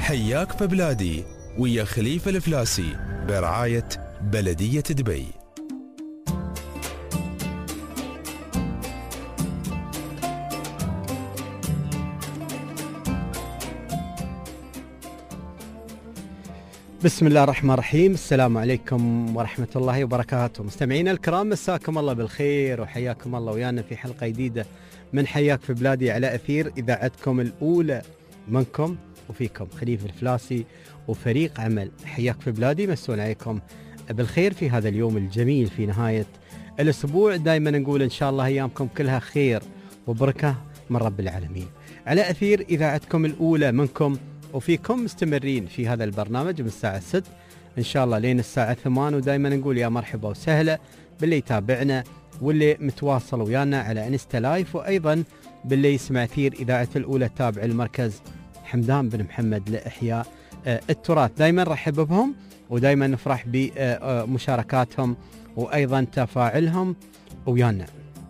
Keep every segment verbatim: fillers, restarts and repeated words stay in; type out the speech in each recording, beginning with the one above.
حياك في بلادي ويا خليفة الفلاسي برعاية بلدية دبي. بسم الله الرحمن الرحيم. السلام عليكم ورحمة الله وبركاته. مستمعينا الكرام، مساكم الله بالخير وحياكم الله ويانا في حلقة جديدة من حياك في بلادي على أثير إذاعتكم الأولى منكم وفيكم خليفة الفلاسي وفريق عمل حياك في بلادي. مسون عليكم بالخير في هذا اليوم الجميل في نهاية الأسبوع. دائما نقول إن شاء الله أيامكم كلها خير وبركة من رب العالمين. على أثير إذاعتكم الأولى منكم وفيكم مستمرين في هذا البرنامج من الساعة ست إن شاء الله لين الساعة ثمان. ودائما نقول يا مرحبا وسهلا باللي يتابعنا واللي متواصل ويانا على انستا لايف، وأيضا باللي يسمع أثير إذاعة الأولى تابع المركز حمدان بن محمد لإحياء التراث. دائما نرحب بهم ودائما نفرح بمشاركاتهم وأيضا تفاعلهم ويانا.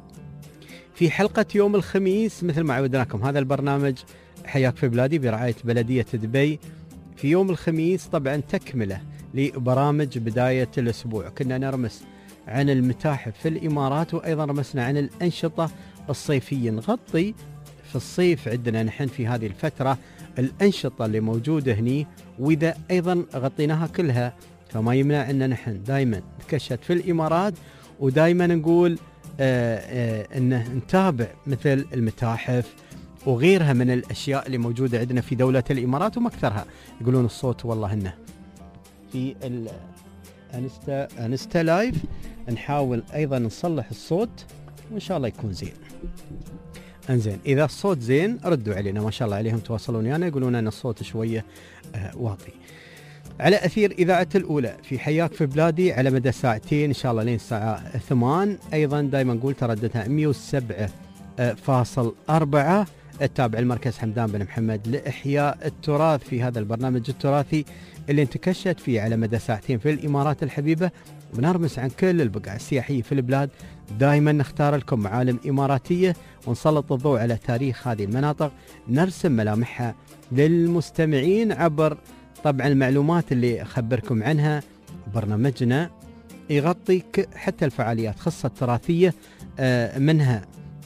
في حلقة يوم الخميس مثل ما عودناكم هذا البرنامج حياك في بلادي برعاية بلدية دبي في يوم الخميس طبعا تكملة لبرامج بداية الأسبوع. كنا نرمس عن المتاحف في الإمارات وأيضا رمسنا عن الأنشطة الصيفية. نغطي في الصيف عندنا نحن في هذه الفترة الأنشطة اللي موجودة هني، وإذا أيضا غطيناها كلها فما يمنع أن نحن دايما نكشت في الإمارات ودايما نقول آآ آآ أن نتابع مثل المتاحف وغيرها من الأشياء اللي موجودة عندنا في دولة الإمارات وما أكثرها. يقولون الصوت والله هنا في الانستا انستا لايف نحاول أيضا نصلح الصوت وإن شاء الله يكون زين. انزين إذا الصوت زين ردوا علينا، ما شاء الله عليهم تواصلون يعني يقولون أن الصوت شوية آه واطي. على أثير إذاعة الأولى في حياك في بلادي على مدى ساعتين إن شاء الله لين الساعة ثمان. أيضا دائما نقول ترددها مئة وسبعة فاصل أربعة. التابع المركز حمدان بن محمد لإحياء التراث في هذا البرنامج التراثي اللي انتكشت فيه على مدى ساعتين في الإمارات الحبيبة. ونرمس عن كل البقع السياحية في البلاد. دائما نختار لكم معالم إماراتية ونسلط الضوء على تاريخ هذه المناطق، نرسم ملامحها للمستمعين عبر طبعا المعلومات اللي أخبركم عنها. برنامجنا يغطي حتى الفعاليات خاصة تراثية منها،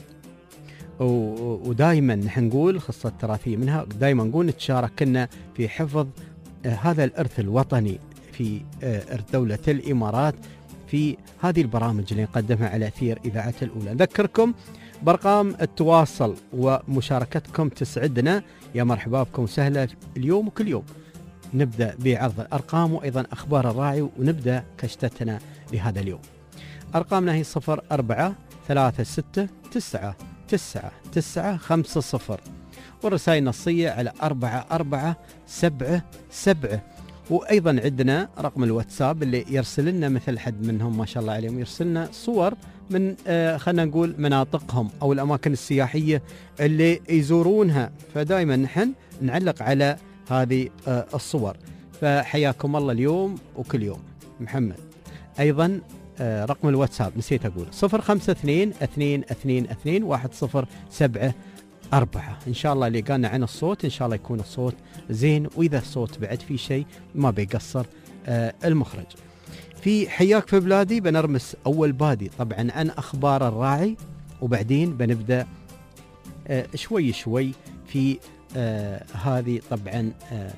ودائما نحن نقول خاصة تراثية منها. دائما نقول نتشارك كنا في حفظ هذا الإرث الوطني في إرث دولة الإمارات في هذه البرامج اللي نقدمها على أثير إذاعة الأولى. نذكركم بأرقام التواصل ومشاركتكم تسعدنا. يا مرحبا بكم وسهلا اليوم وكل يوم. نبدأ بعرض الأرقام وأيضا أخبار الراعي ونبدأ كشتتنا لهذا اليوم. أرقامنا هي صفر أربعة ثلاثة ستة تسعة تسعة تسعة خمسة صفر، والرسائل النصية على أربعة أربعة سبعة سبعة. وأيضا عندنا رقم الواتساب اللي يرسل لنا مثل حد منهم ما شاء الله عليهم يرسل لنا صور من آه خلينا نقول مناطقهم أو الأماكن السياحية اللي يزورونها، فدائما نحن نعلق على هذه آه الصور. فحياكم الله اليوم وكل يوم. محمد أيضا آه رقم الواتساب نسيت أقول صفر خمسة اثنين اثنين اثنين اثنين واحد صفر سبعة أربعة. إن شاء الله اللي قالنا عن الصوت إن شاء الله يكون الصوت زين، وإذا الصوت بعد في شيء ما بيقصر آه المخرج. في حياك في بلادي بنرمس أول بادي طبعا عن أخبار الراعي، وبعدين بنبدأ آه شوي شوي في آه هذه طبعا آه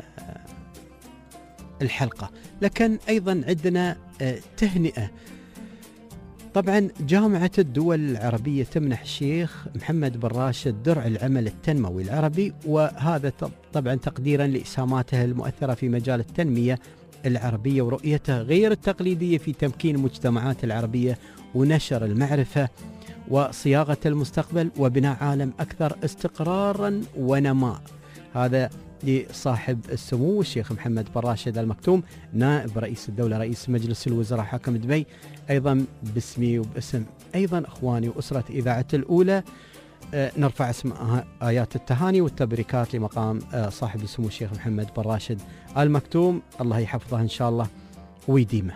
الحلقة. لكن أيضا عندنا آه تهنئة. طبعا جامعة الدول العربية تمنح الشيخ محمد بن راشد درع العمل التنموي العربي، وهذا طبعا تقديرا لإسهاماته المؤثرة في مجال التنمية العربية ورؤيته غير التقليدية في تمكين المجتمعات العربية ونشر المعرفة وصياغة المستقبل وبناء عالم أكثر استقرارا ونماء. هذا لصاحب السمو الشيخ محمد بن راشد المكتوم نائب رئيس الدولة رئيس مجلس الوزراء حاكم دبي. أيضا باسمي وباسم أيضا أخواني وأسرة إذاعة الأولى آه نرفع اسم آيات التهاني والتبريكات لمقام آه صاحب السمو الشيخ محمد بن راشد المكتوم، الله يحفظه إن شاء الله ويديمه.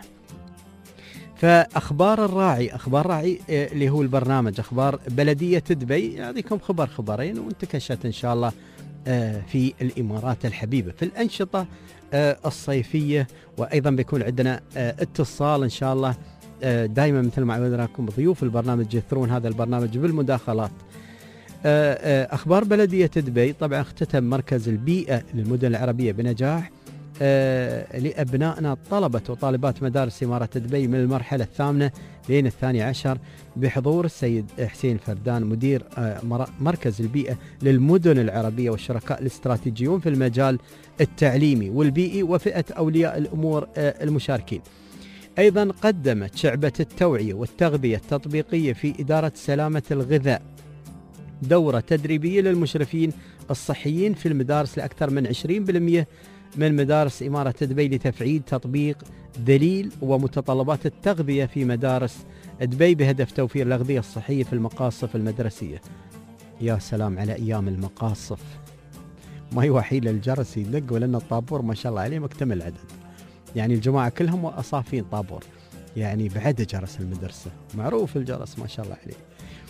فأخبار الراعي أخبار الراعي آه اللي هو البرنامج أخبار بلدية دبي يعطيكم خبر خبرين وانتكشت إن شاء الله في الإمارات الحبيبة في الأنشطة الصيفية. وأيضا بيكون عندنا اتصال إن شاء الله دائما مثل ما عودناكم ضيوف البرنامج يثرون هذا البرنامج بالمداخلات. أخبار بلدية دبي. طبعا اختتم مركز البيئة للمدن العربية بنجاح لأبنائنا طلبة وطالبات مدارس إمارة دبي من المرحلة الثامنة لين الثانية عشر بحضور السيد حسين فردان مدير مركز البيئة للمدن العربية والشركاء الاستراتيجيون في المجال التعليمي والبيئي وفئة أولياء الأمور المشاركين. أيضا قدمت شعبة التوعية والتغذية التطبيقية في إدارة سلامة الغذاء دورة تدريبية للمشرفين الصحيين في المدارس لأكثر من عشرين بالمئة من مدارس إمارة دبي لتفعيل تطبيق دليل ومتطلبات التغذية في مدارس دبي بهدف توفير الأغذية الصحية في المقاصف المدرسية. يا سلام على أيام المقاصف، ما يوحي للجرس يدق ولأن الطابور ما شاء الله عليه مكتمل العدد، يعني الجماعة كلهم أصافين طابور، يعني بعد جرس المدرسة معروف الجرس ما شاء الله عليه.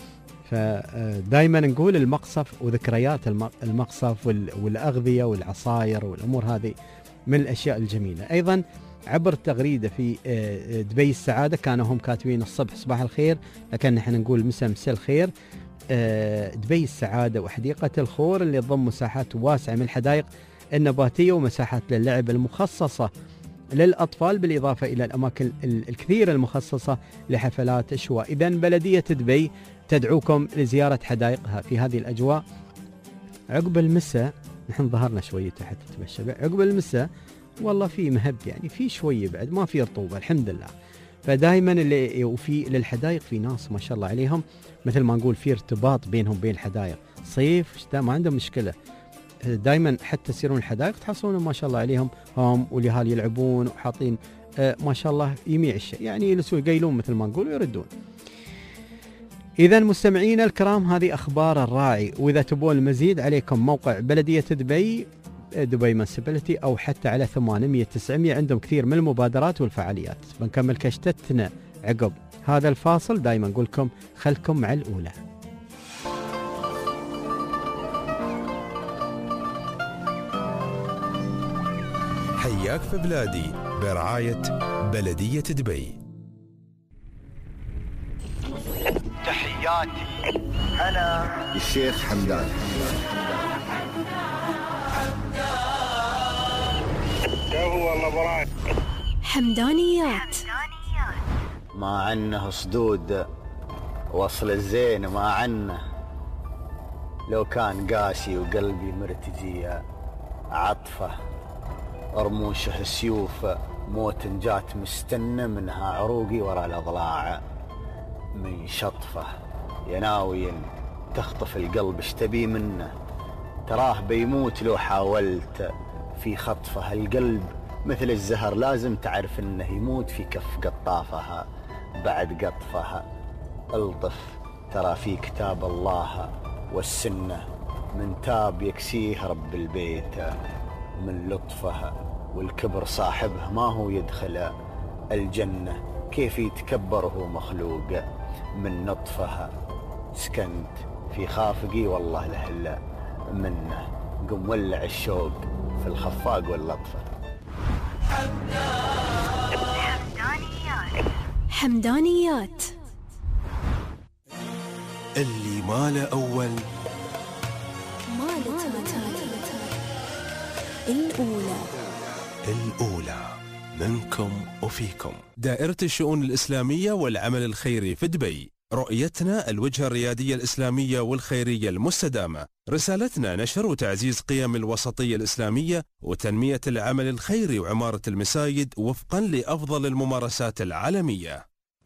فدائما نقول المقصف وذكريات المقصف والأغذية والعصاير والأمور هذه من الأشياء الجميلة. أيضا عبر تغريدة في دبي السعادة كانوا هم كاتبين الصبح صباح الخير، لكن نحن نقول مساء مساء الخير. دبي السعادة وحديقة الخور اللي تضم مساحات واسعة من الحدائق النباتية ومساحات للعب المخصصة للأطفال بالإضافة إلى الأماكن الكثيرة المخصصة لحفلات الشواء. إذن بلدية دبي تدعوكم لزيارة حدائقها في هذه الأجواء. عقب المساء نحن ظهرنا شوية تحت تتمشى، عقب المساء والله في مهب، يعني في شوية بعد ما في رطوبة الحمد لله. فدائما اللي وفي للحدائق في ناس ما شاء الله عليهم مثل ما نقول في ارتباط بينهم بين الحدائق، صيف شتاء ما عندهم مشكلة. دائما حتى تسيرون الحدائق تحصلون ما شاء الله عليهم هم واليهال يلعبون وحاطين آه ما شاء الله يميع الشيء، يعني يلسوا يقيلون مثل ما نقول ويردون. إذا مستمعين الكرام هذه أخبار الراعي، وإذا تبون المزيد عليكم موقع بلدية دبي دبي منسبلتي أو حتى على ثمانمية تسعمية عندهم كثير من المبادرات والفعاليات. بنكمل كشتتنا عقب هذا الفاصل. دائما نقول لكم خلكم مع الأولى. حياك في بلادي برعاية بلدية دبي. تحياتي أنا الشيخ حمدان. هو والله براي حمدانيات ما عنه صدود وصل الزين ما عنه، لو كان قاسي وقلبي مرتجية عطفه، رموشه سيوف موت جات مستنى منها عروقي ورا الأضلاع، من شطفه يناوي تخطف القلب اشتبي منه، تراه بيموت لو حاولت في خطفه، القلب مثل الزهر لازم تعرف انه يموت في كف قطافها بعد قطفها، الطف ترى في كتاب الله والسنة، من تاب يكسيه رب البيت من لطفها، والكبر صاحبه ما هو يدخل الجنة، كيف يتكبر هو مخلوق من نطفها، سكنت في خافقي والله لهلا منه، قم ولع الشوق في الخفاق واللطفة. حمدانيات حمدانيات اللي ما له أول ما له ثاني. الأولى الأولى منكم وفيكم. دائرة الشؤون الإسلامية والعمل الخيري في دبي، رؤيتنا الوجهة الريادية الإسلامية والخيرية المستدامة، رسالتنا نشر وتعزيز قيم الوسطية الإسلامية وتنمية العمل الخيري وعمارة المساجد وفقا لأفضل الممارسات العالمية.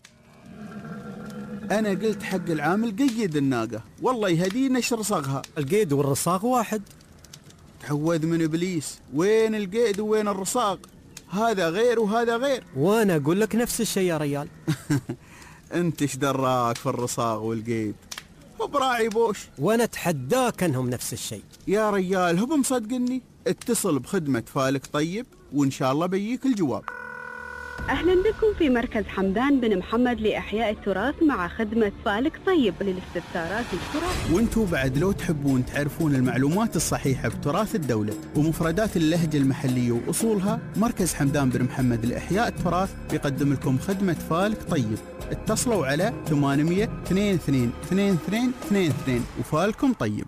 أنا قلت حق العامل قيد الناقة، والله يهدينا ايش رصاغها. القيد والرصاغ واحد. تعوذ من إبليس، وين القيد وين الرصاغ؟ هذا غير وهذا غير. وأنا أقول لك نفس الشيء يا ريال. انت ايش دراك في الرصاغ والقيد؟ هو براعي بوش. وانا اتحداك انهم نفس الشيء يا ريال. هو مصدقني؟ اتصل بخدمة فالك طيب وان شاء الله بيجيك الجواب. أهلا بكم في مركز حمدان بن محمد لإحياء التراث مع خدمة فالك طيب للاستفسارات التراثية. وانتوا بعد لو تحبون تعرفون المعلومات الصحيحة بتراث الدولة ومفردات اللهجة المحلية وأصولها، مركز حمدان بن محمد لإحياء التراث بيقدم لكم خدمة فالك طيب. اتصلوا على ثمانمية اثنين اثنين اثنين اثنين اثنين اثنين وفالكم طيب.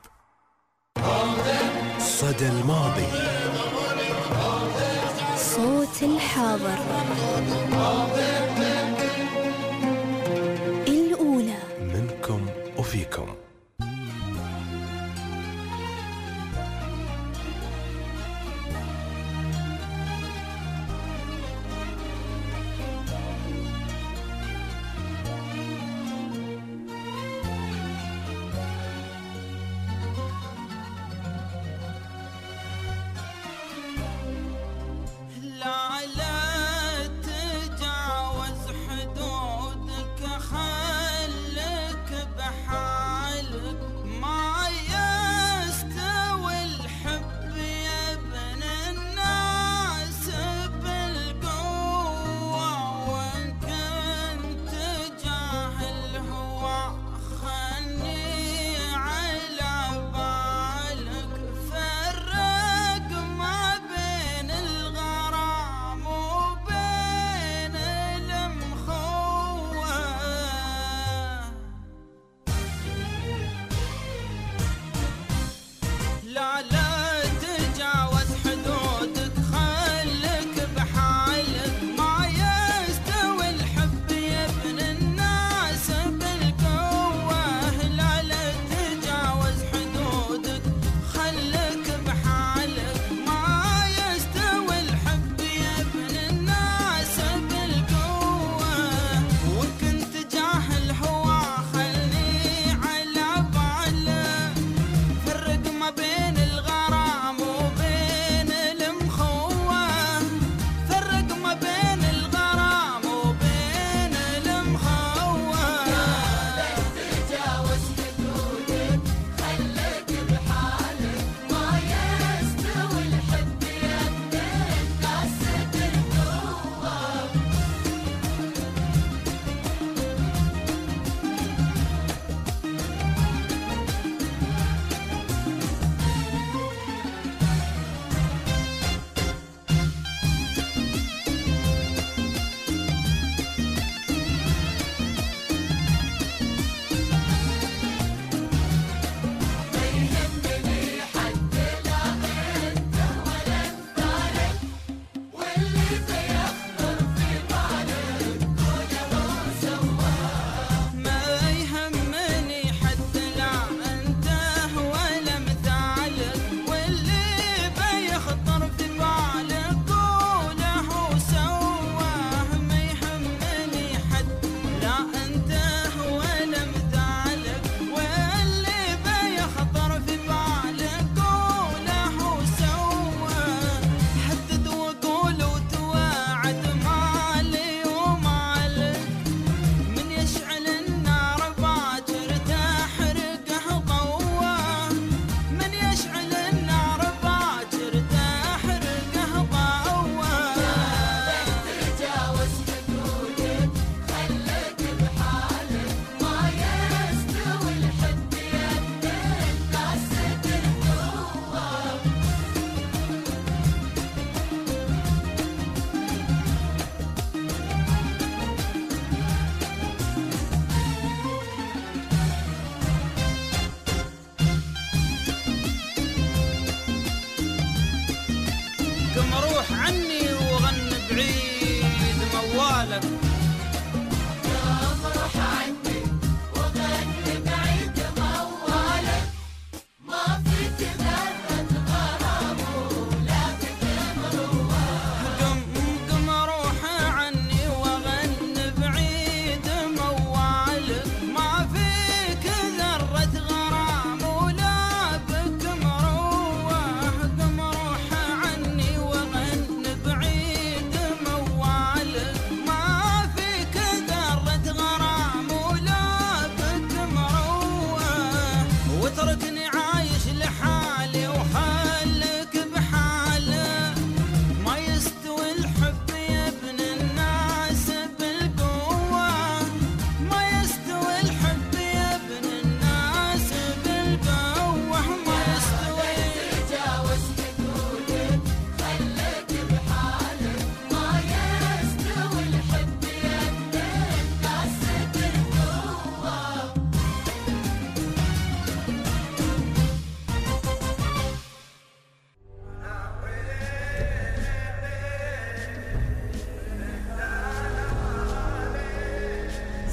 صدى الماضي، صوت الحاضر، الأولى منكم وفيكم.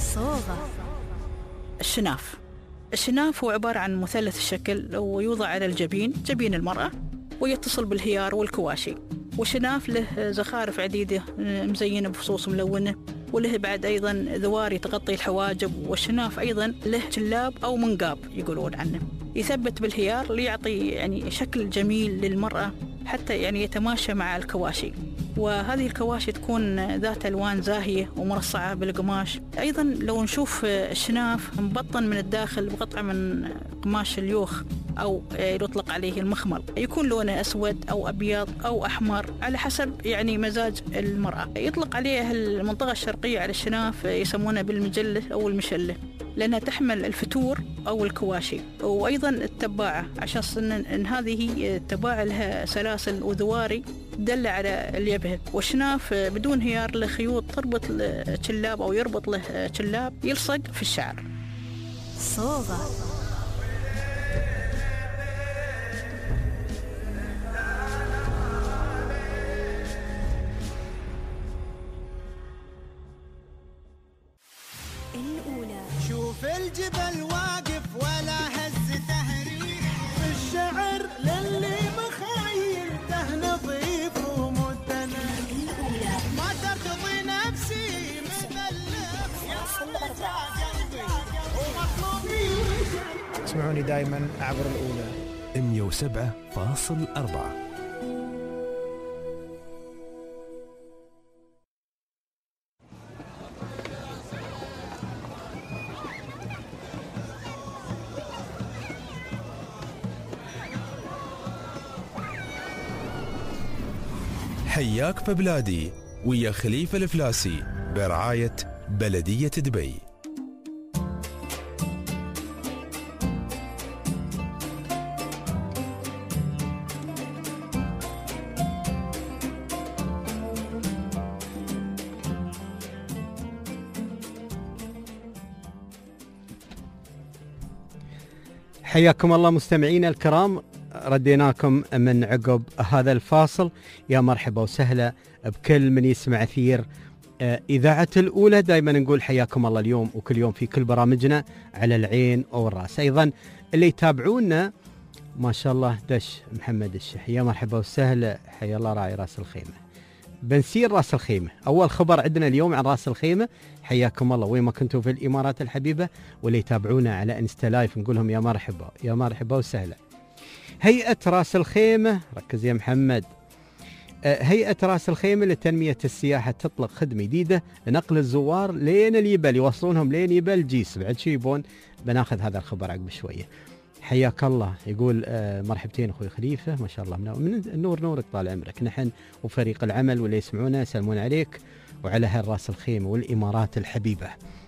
صوغة. الشناف. الشناف هو عبارة عن مثلث الشكل ويوضع على الجبين، جبين المرأة، ويتصل بالهيار والكواشي. والشناف له زخارف عديدة مزينة بفصوص ملونة، وله بعد أيضا ذواري تغطي الحواجب. والشناف أيضا له جلاب أو منقاب يقولون عنه، يثبت بالهيار ليعطي يعني شكل جميل للمرأة، حتى يعني يتماشى مع الكواشي. وهذه الكواشي تكون ذات ألوان زاهية ومرصعة بالقماش. أيضا لو نشوف الشناف مبطن من الداخل بقطعة من قماش اليوخ أو يطلق عليه المخمل، يكون لونه أسود أو أبيض أو أحمر على حسب يعني مزاج المرأة. يطلق عليه المنطقة الشرقية على الشناف يسمونه بالمجلة أو المشلة، لأنها تحمل الفتور أو الكواشي. وأيضا التباعة، عشان إن هذه التباعة لها سلاسل وذواري تدل على اليبهة. والشناف بدون هيار له خيوط تربط الشلاب أو يربط له شلاب يلصق في الشعر. صوغة. الأولى. شوف الجبل واقف ولا هز تهريب، في الشعر للي مخايلته نظيف ومدنا. الأولى. ما ترتضي نفسي مذلف يا قلبي ومطلوبي. اسمعوني دائما عبر الأولى مئة وسبعة فاصل أربعة. حياك في بلادي ويا خليفة الفلاسي برعاية بلدية دبي. حياكم الله مستمعينا الكرام، رديناكم من عقب هذا الفاصل. يا مرحبا وسهلا بكل من يسمع أثير إذاعة الأولى. دائما نقول حياكم الله اليوم وكل يوم في كل برامجنا على العين والرأس. أيضا اللي يتابعونا ما شاء الله دش محمد الشحي، يا مرحبا وسهلا، حيا الله راعي راس الخيمة. بنسير راس الخيمة، أول خبر عندنا اليوم عن راس الخيمة. حياكم الله وين ما كنتوا في الإمارات الحبيبة، واللي يتابعونا على انستا لايف نقول لهم يا مرحبا يا مرحبا وسهلا. هيئة راس الخيمة، ركز يا محمد، هيئة راس الخيمة لتنمية السياحة تطلق خدمة جديدة لنقل الزوار لين اليبل، يوصلونهم لين يبل جيس. بعد شو يبون؟ بناخذ هذا الخبر عقب شوية. حياك الله، يقول مرحبتين أخوي خليفة، ما شاء الله من النور نورك طال عمرك. نحن وفريق العمل واللي يسمعونا يسلمون عليك وعلى أهل راس الخيمة والإمارات الحبيبة.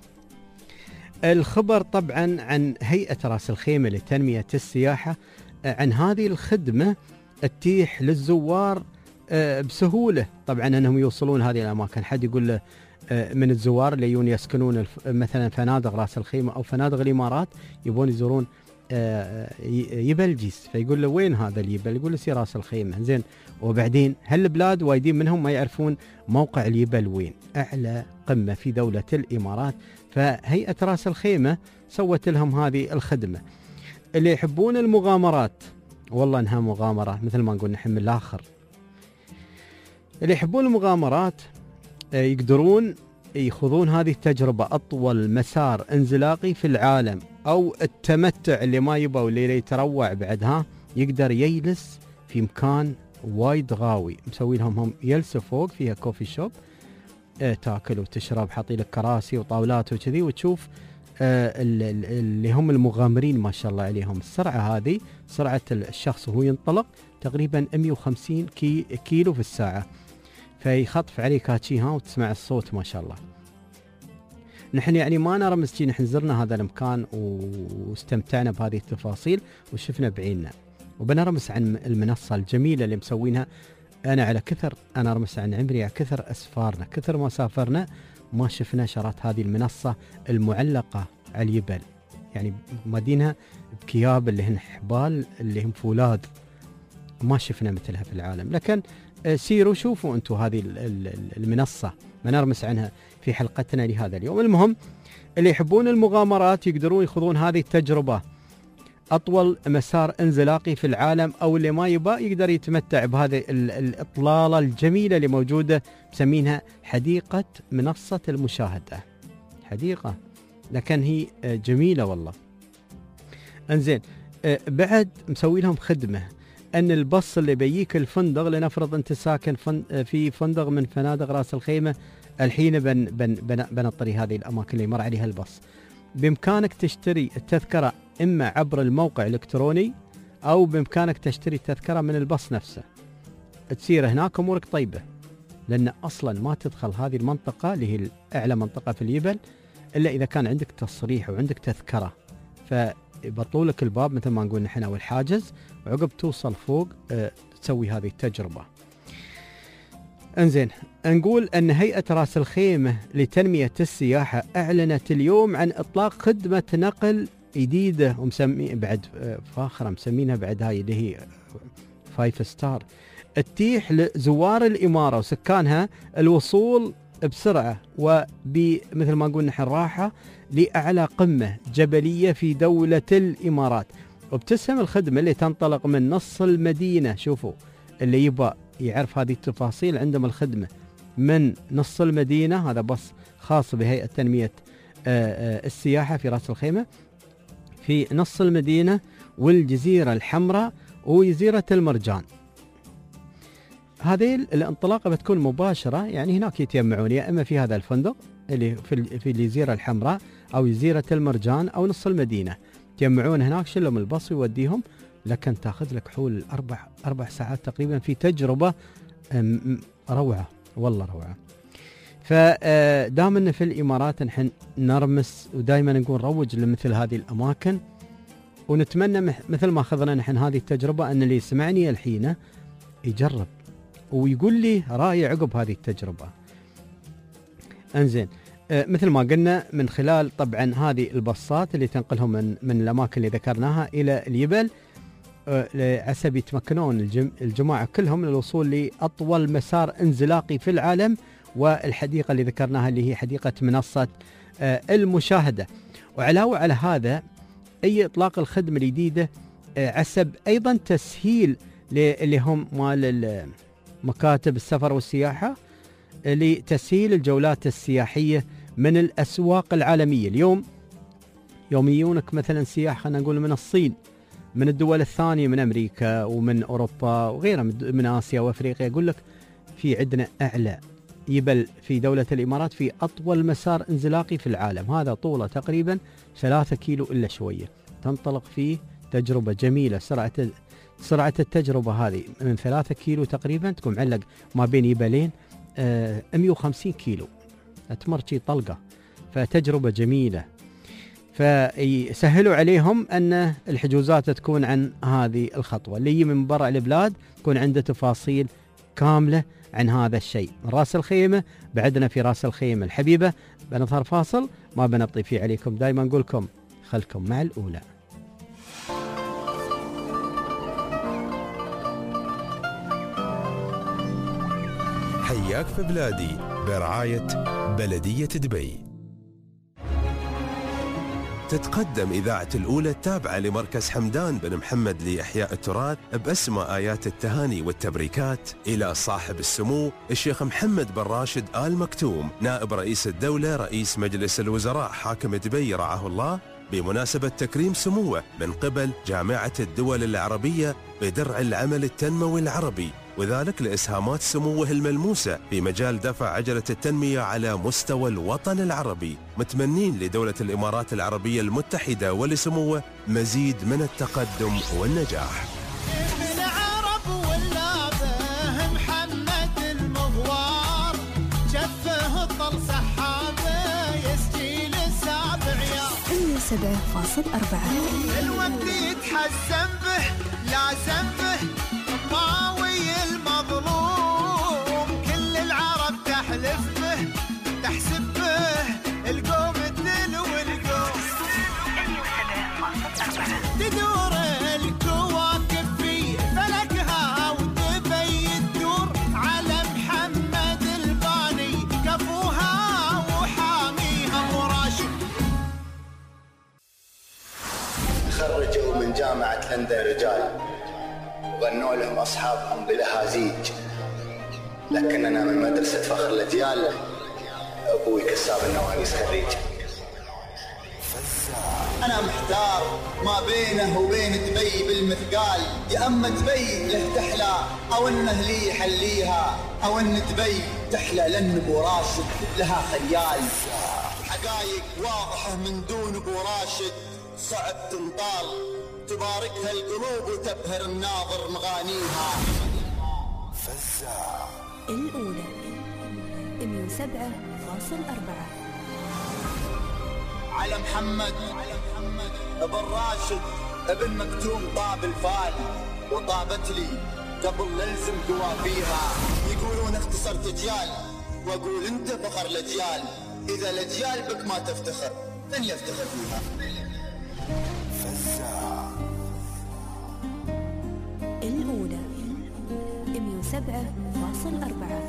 الخبر طبعا عن هيئة راس الخيمة لتنمية السياحة، عن هذه الخدمة تتيح للزوار بسهولة طبعا أنهم يوصلون هذه الأماكن. حد يقول له من الزوار اللي يجون يسكنون مثلا فنادق راس الخيمة أو فنادق الإمارات يبون يزورون يبل جيس، فيقول له وين هذا اليبل؟ يقول له سي راس الخيمة. زين، وبعدين هالبلاد وايدين منهم ما يعرفون موقع اليبل وين، أعلى قمة في دولة الإمارات. فهيئة راس الخيمة سوت لهم هذه الخدمة. اللي يحبون المغامرات، والله انها مغامرة مثل ما نقول نحن من الآخر، اللي يحبون المغامرات يقدرون يخوضون هذه التجربة، أطول مسار انزلاقي في العالم، أو التمتع اللي ما يبغى واللي يتروع بعدها يقدر يجلس في مكان وايد غاوي. مسوي لهم هم جلسة فوق فيها كوفي شوب، اه تاكل وتشرب، حاطي لك كراسي وطاولات وكذي، وتشوف اه اللي هم المغامرين ما شاء الله عليهم. السرعة هذه سرعة الشخص وهو ينطلق تقريبا مئة وخمسين كي كيلو في الساعة، فيخطف عليك هاتشيها وتسمع الصوت ما شاء الله. نحن يعني ما نرمز شي، نحن زرنا هذا المكان واستمتعنا بهذه التفاصيل وشفنا بعيننا، وبنرمس عن المنصة الجميلة اللي مسوينها. أنا على كثر أنا رمس عن عمري، على كثر أسفارنا كثر ما سافرنا ما شفنا شرات هذه المنصة المعلقة على الجبل، يعني مدينها بكياب اللي هن حبال اللي هم فولاد، ما شفنا مثلها في العالم. لكن سيروا شوفوا أنتم هذه المنصة ما نرمس عنها في حلقتنا لهذا اليوم. المهم اللي يحبون المغامرات يقدرون يخوضون هذه التجربة، أطول مسار انزلاقي في العالم، أو اللي ما يبغى يقدر يتمتع بهذه الإطلالة الجميلة اللي موجودة مسمينها حديقة منصة المشاهدة. حديقة لكن هي جميلة والله. انزين بعد مسوي لهم خدمة أن البص اللي بيجيك الفندق، لنفرض أنت ساكن في فندق من فنادق راس الخيمة، الحين بن بن بن بنطري هذه الأماكن اللي مر عليها البص، بإمكانك تشتري التذكرة إما عبر الموقع الإلكتروني أو بإمكانك تشتري التذكرة من البص نفسه. تصير هناك أمورك طيبة، لأن أصلا ما تدخل هذه المنطقة اللي هي أعلى منطقة في الجبل إلا إذا كان عندك تصريح وعندك تذكرة، فيبطلوا لك الباب مثل ما نقول نحن أو الحاجز، وعقب توصل فوق أه تسوي هذه التجربة. انزين نقول أن هيئة راس الخيمة لتنمية السياحة أعلنت اليوم عن إطلاق خدمة نقل جديدة ومسمي بعد فاخرة مسمينها بعد هاي اللي هي فايف ستار، تتيح لزوار الإمارة وسكانها الوصول بسرعة وبمثل ما نقول نحن راحة لأعلى قمة جبلية في دولة الإمارات. وبتسهم الخدمة اللي تنطلق من نص المدينة. شوفوا اللي يبغى يعرف هذه التفاصيل عندما الخدمة من نص المدينة، هذا بص خاص بهيئة تنمية السياحة في راس الخيمة، في نص المدينة والجزيرة الحمراء وجزيرة المرجان. هذه الانطلاقة بتكون مباشرة، يعني هناك يتجمعون يا إما في هذا الفندق اللي في في الجزيرة الحمراء أو جزيرة المرجان أو نص المدينة، يتجمعون هناك، شلهم البص يوديهم، لكن تاخذ لك حول أربع أربع ساعات تقريبا في تجربة روعة والله روعة. فدائما في الإمارات نحن نرمس ودائما نقول نروج لمثل هذه الأماكن، ونتمنى مثل ما أخذنا نحن هذه التجربة أن اللي يسمعني الحين يجرب ويقول لي رأي عقب هذه التجربة. انزين آه مثل ما قلنا من خلال طبعا هذه البصات اللي تنقلهم من من الأماكن اللي ذكرناها إلى الجبل، آه عسب يتمكنون الجم الجماعة كلهم من الوصول لأطول مسار انزلاقي في العالم، والحديقة اللي ذكرناها اللي هي حديقة منصة آه المشاهدة. وعلاوة على هذا أي إطلاق الخدمة الجديدة آه عسب أيضا تسهيل اللي هم مال مكاتب السفر والسياحة لتسهيل الجولات السياحية من الأسواق العالمية. اليوم يوم يجونك مثلا سياح خلينا نقول من الصين، من الدول الثانية، من أمريكا ومن أوروبا وغيرها من آسيا وأفريقيا، يقول لك في عندنا أعلى جبل في دولة الإمارات في أطول مسار انزلاقي في العالم، هذا طوله تقريبا ثلاثة كيلو إلا شوية، تنطلق فيه تجربة جميلة. سرعة سرعة التجربة هذه من ثلاثة كيلو تقريبا تكون معلق ما بين جبلين آه مئة وخمسين كيلو، تمر شي طلقة، فتجربة جميلة. فيسهلوا عليهم أن الحجوزات تكون عن هذه الخطوة، اللي يجي من برا البلاد يكون عنده تفاصيل كاملة عن هذا الشيء. راس الخيمة بعدنا في راس الخيمة الحبيبة، بنظهر فاصل ما بنطي فيه عليكم، دائما نقولكم خلكم مع الأولى. حياك في بلادي برعاية بلدية دبي. تتقدم إذاعة الأولى التابعة لمركز حمدان بن محمد لإحياء التراث بأسمى آيات التهاني والتبريكات إلى صاحب السمو الشيخ محمد بن راشد آل مكتوم نائب رئيس الدولة رئيس مجلس الوزراء حاكم دبي رعاه الله، بمناسبة تكريم سموه من قبل جامعة الدول العربية بدرع العمل التنموي العربي، وذلك لإسهامات سموه الملموسة في مجال دفع عجلة التنمية على مستوى الوطن العربي، متمنين لدولة الإمارات العربية المتحدة ولسموه مزيد من التقدم والنجاح. العرب واللابه محمد المغوار جفه الطل سحابه يسجيل السابع يا مية وسبعة فاصلة أربعة. الوقت يتحسن به لازم به طاوي المظلوم، كل العرب تحلف به تحسب به القوم الدل والقوم. تدور الكواكب في فلكها ودبي تدور على محمد الباني كفو أصحابهم بلهازيج، لكننا من مدرسة فخر الأجيال، أبوي كساب النوانيس خريج. أنا محتار ما بينه وبين دبي بالمثقال، يا أما دبي له تحلى أو إنه لي يحليها، أو إن دبي تحلى لأن أبو راشد لها خيال. حقايق واضحة من دون أبو راشد صعب تنطال، تباركها القلوب وتبهر الناظر مغانيها. فزاع الأولى مية وسبعة فاصل أربعة. على محمد ابن راشد ابن مكتوم طاب الفال، وطابت لي قبل نلزم قوافيها. يقولون اختصرت اجيال، واقول انت فخر الاجيال، اذا الاجيال بك ما تفتخر من يفتخر فيها. فزاع الأولى مية وسبعة فاصل أربعة.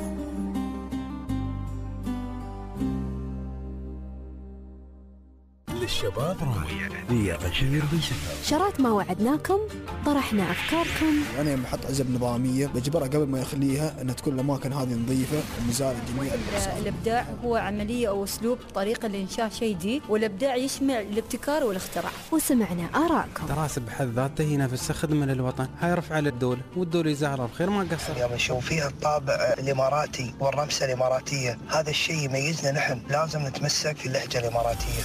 للشباب راي ويا غشير بن شفا. شرات ما وعدناكم، طرحنا أفكاركم. أنا لما أحط عزب نظامية بجبرها قبل ما يخليها أن تكون الأماكن هذه نظيفة ومزال جميع الأقسام. الإبداع هو عملية أو أسلوب طريقة لإنشاء شيء جديد، والإبداع يشمل الابتكار والاختراع. وسمعنا آراءكم. دراسة بحد ذاته هي نفسها خدمة للوطن، هاي رفعة للدولة، والدولة يزعلها بخير ما قصر. اليوم نشوف فيها الطابع الإماراتي والرمسة الإماراتية، هذا الشيء يميزنا نحن، لازم نتمسك في اللهجة الإماراتية.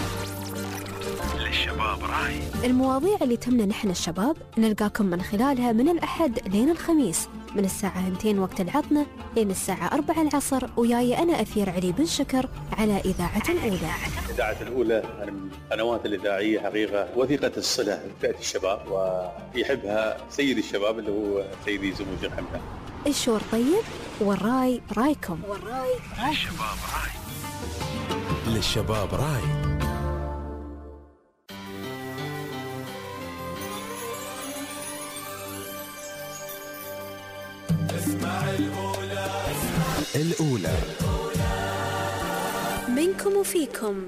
للشباب راي. المواضيع اللي تهمنا نحن الشباب نلقاكم من خلالها من الأحد لين الخميس من الساعة اثنتين وقت العطنة لين الساعة أربعة العصر، وياي أنا أثير علي بن شكر على إذاعة الأولى. إذاعة الأولى من القنوات الإذاعية حقيقة وثيقة الصلة بفئة الشباب، ويحبها سيد الشباب اللي هو سيدي زمو الشيخ حمدان. الشور طيب والراي رايكم. والراي رايكم. للشباب راي. للشباب راي. اسمع الأولى. الأولى منكم وفيكم.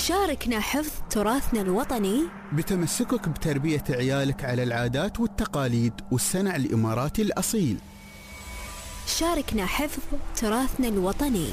شاركنا حفظ تراثنا الوطني بتمسكك بتربية عيالك على العادات والتقاليد والصنع الإماراتي الأصيل. شاركنا حفظ تراثنا الوطني.